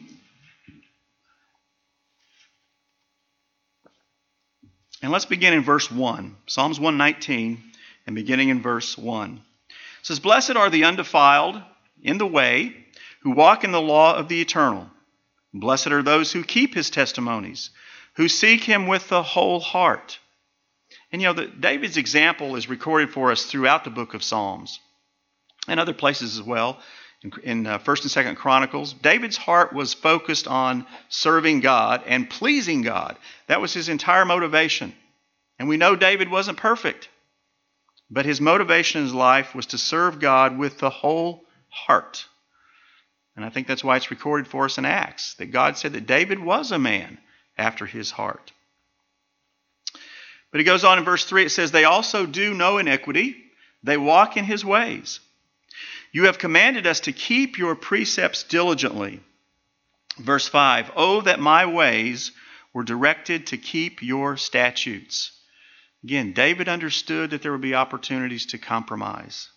And let's begin in verse one. Psalms one nineteen and beginning in verse one. It says, "Blessed are the undefiled in the way, who walk in the law of the eternal. Blessed are those who keep his testimonies, who seek him with the whole heart." And you know, the, David's example is recorded for us throughout the book of Psalms and other places as well. In, in uh, First and Second Chronicles, David's heart was focused on serving God and pleasing God. That was his entire motivation. And we know David wasn't perfect, but his motivation in his life was to serve God with the whole heart. And I think that's why it's recorded for us in Acts, that God said that David was a man after his heart. But he goes on in verse three, it says, "They also do no iniquity, they walk in his ways. You have commanded us to keep your precepts diligently." Verse five, "Oh, that my ways were directed to keep your statutes." Again, David understood that there would be opportunities to compromise,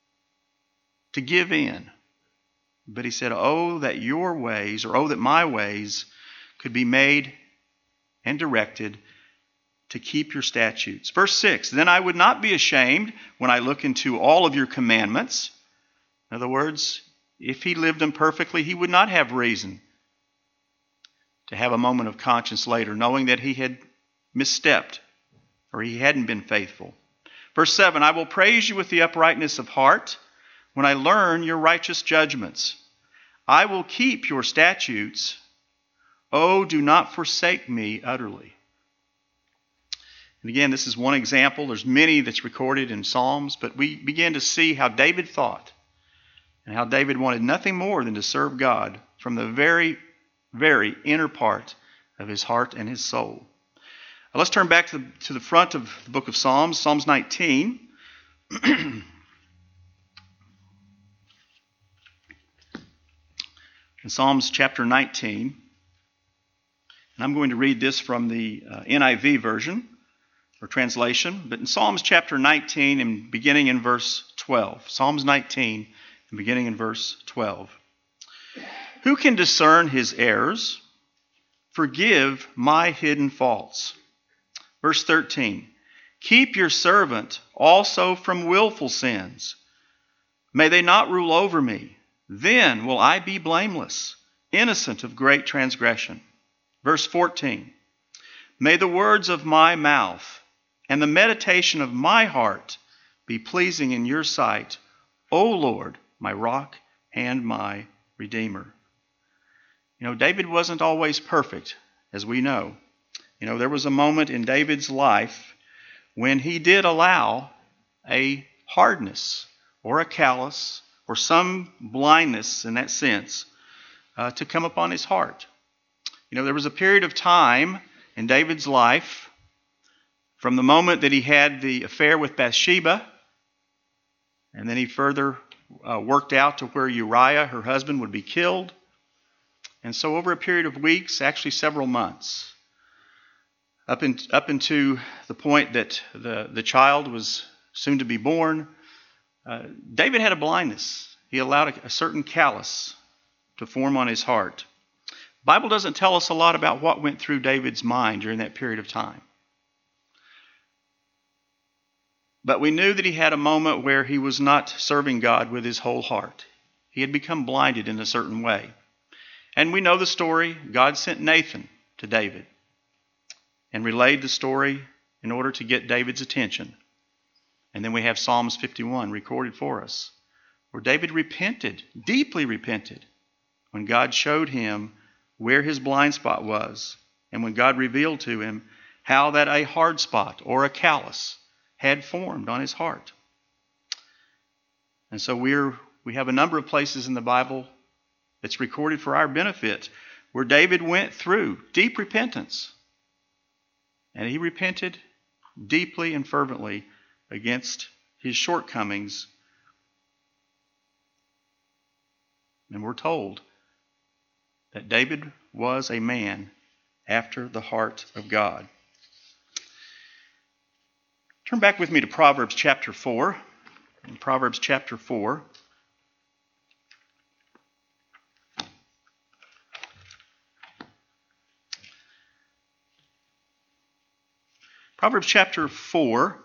to give in. But he said, "Oh, that your ways, or oh, that my ways could be made and directed to keep your statutes." Verse six, "Then I would not be ashamed when I look into all of your commandments." In other words, if he lived them perfectly, he would not have reason to have a moment of conscience later, knowing that he had misstepped or he hadn't been faithful. Verse seven, "I will praise you with the uprightness of heart when I learn your righteous judgments. I will keep your statutes. Oh, do not forsake me utterly." And again, this is one example. There's many that's recorded in Psalms, but we begin to see how David thought and how David wanted nothing more than to serve God from the very, very inner part of his heart and his soul. Now let's turn back to the, to the front of the book of Psalms, Psalms nineteen. In Psalms chapter nineteen, and I'm going to read this from the uh, N I V version, or translation, but in Psalms chapter nineteen and beginning in verse twelve. Psalms nineteen and beginning in verse twelve. "Who can discern his errors? forgive my hidden faults. Verse thirteen, keep your servant also from willful sins. May they not rule over me. Then will I be blameless, innocent of great transgression. Verse fourteen, may the words of my mouth and the meditation of my heart be pleasing in your sight, O Lord, my rock and my redeemer. You know, David wasn't always perfect, as we know. You know, there was a moment in David's life when he did allow a hardness or a callous or some blindness in that sense uh, to come upon his heart. You know, there was a period of time in David's life from the moment that he had the affair with Bathsheba, and then he further uh, worked out to where Uriah, her husband, would be killed. And so over a period of weeks, actually several months, up, in, up into the point that the, the child was soon to be born, uh, David had a blindness. He allowed a, a certain callous to form on his heart. The Bible doesn't tell us a lot about what went through David's mind during that period of time. But we knew that he had a moment where he was not serving God with his whole heart. He had become blinded in a certain way. And we know the story. God sent Nathan to David and relayed the story in order to get David's attention. And then we have Psalms fifty-one recorded for us, where David repented, deeply repented, when God showed him where his blind spot was, and when God revealed to him how that a hard spot or a callous had formed on his heart. And so we're we have a number of places in the Bible that's recorded for our benefit where David went through deep repentance. And he repented deeply and fervently against his shortcomings. And we're told that David was a man after the heart of God. Turn back with me to Proverbs chapter four. In Proverbs chapter four. Proverbs chapter four.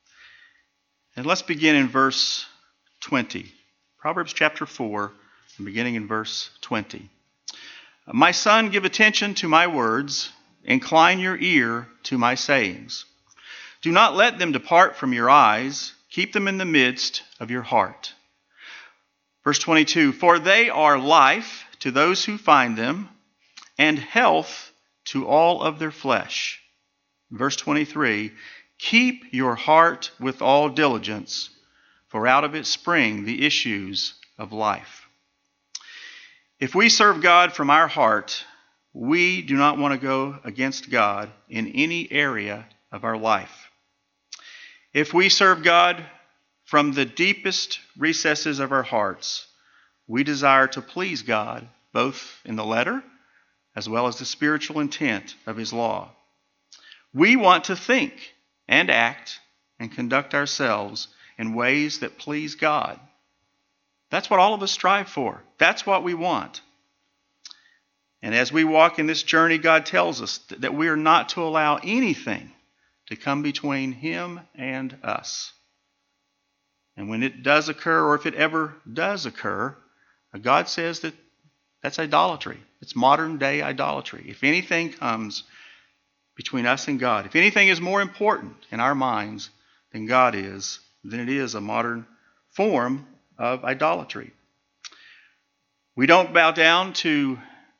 And let's begin in verse twenty. Proverbs chapter four, and beginning in verse twenty. My son, give attention to my words. Incline your ear to my sayings. Do not let them depart from your eyes. Keep them in the midst of your heart. Verse twenty-two, for they are life to those who find them, and health to all of their flesh. Verse twenty-three, keep your heart with all diligence, for out of it spring the issues of life. If we serve God from our heart, we do not want to go against God in any area of our life. If we serve God from the deepest recesses of our hearts, we desire to please God, both in the letter as well as the spiritual intent of His law. We want to think and act and conduct ourselves in ways that please God. That's what all of us strive for. That's what we want. And as we walk in this journey, God tells us that we are not to allow anything to come between Him and us. And when it does occur, or if it ever does occur, God says that that's idolatry. It's modern day idolatry. If anything comes between us and God, if anything is more important in our minds than God is, then it is a modern form of idolatry. We don't bow down to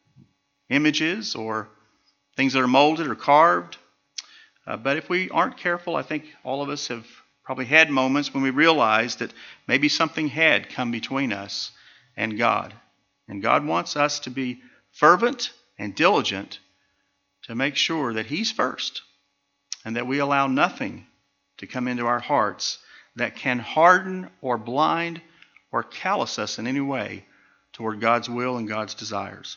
images or things that are molded or carved. Uh, but if we aren't careful, I think all of us have probably had moments when we realize that maybe something had come between us and God. And God wants us to be fervent and diligent to make sure that He's first and that we allow nothing to come into our hearts that can harden or blind or callous us in any way toward God's will and God's desires.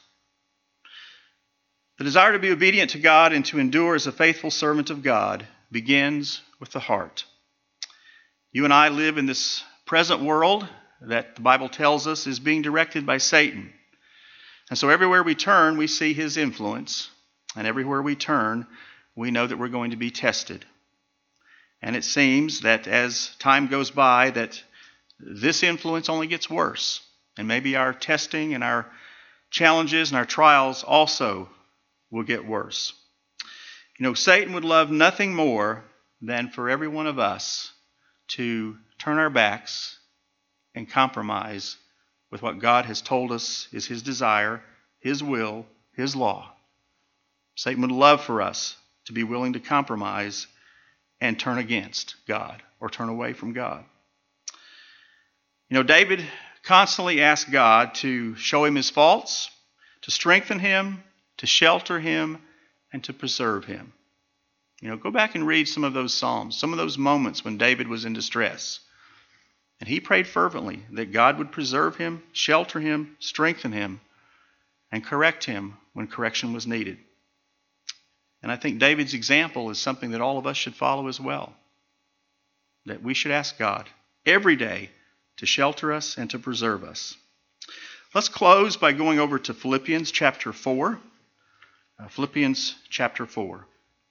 The desire to be obedient to God and to endure as a faithful servant of God begins with the heart. You and I live in this present world that the Bible tells us is being directed by Satan. And so everywhere we turn, we see his influence. And everywhere we turn, we know that we're going to be tested. And it seems that as time goes by, that this influence only gets worse. And maybe our testing and our challenges and our trials also will get worse. You know, Satan would love nothing more than for every one of us to turn our backs and compromise with what God has told us is his desire, his will, his law. Satan would love for us to be willing to compromise and turn against God or turn away from God. You know, David constantly asked God to show him his faults, to strengthen him, to shelter him, and to preserve him. You know, go back and read some of those Psalms, some of those moments when David was in distress. And he prayed fervently that God would preserve him, shelter him, strengthen him, and correct him when correction was needed. And I think David's example is something that all of us should follow as well. That we should ask God every day to shelter us and to preserve us. Let's close by going over to Philippians chapter four. Uh, Philippians chapter four.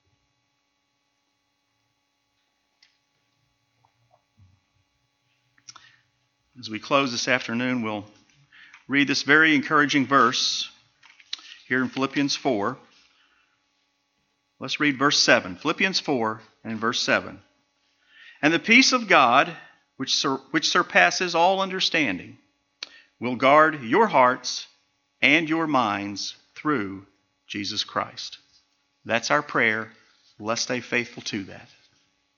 As we close this afternoon, we'll read this very encouraging verse here in Philippians four. Let's read verse seven. Philippians four and verse seven. And the peace of God, which, sur- which surpasses all understanding, will guard your hearts and your minds through Jesus Christ. That's our prayer. Let's stay faithful to that.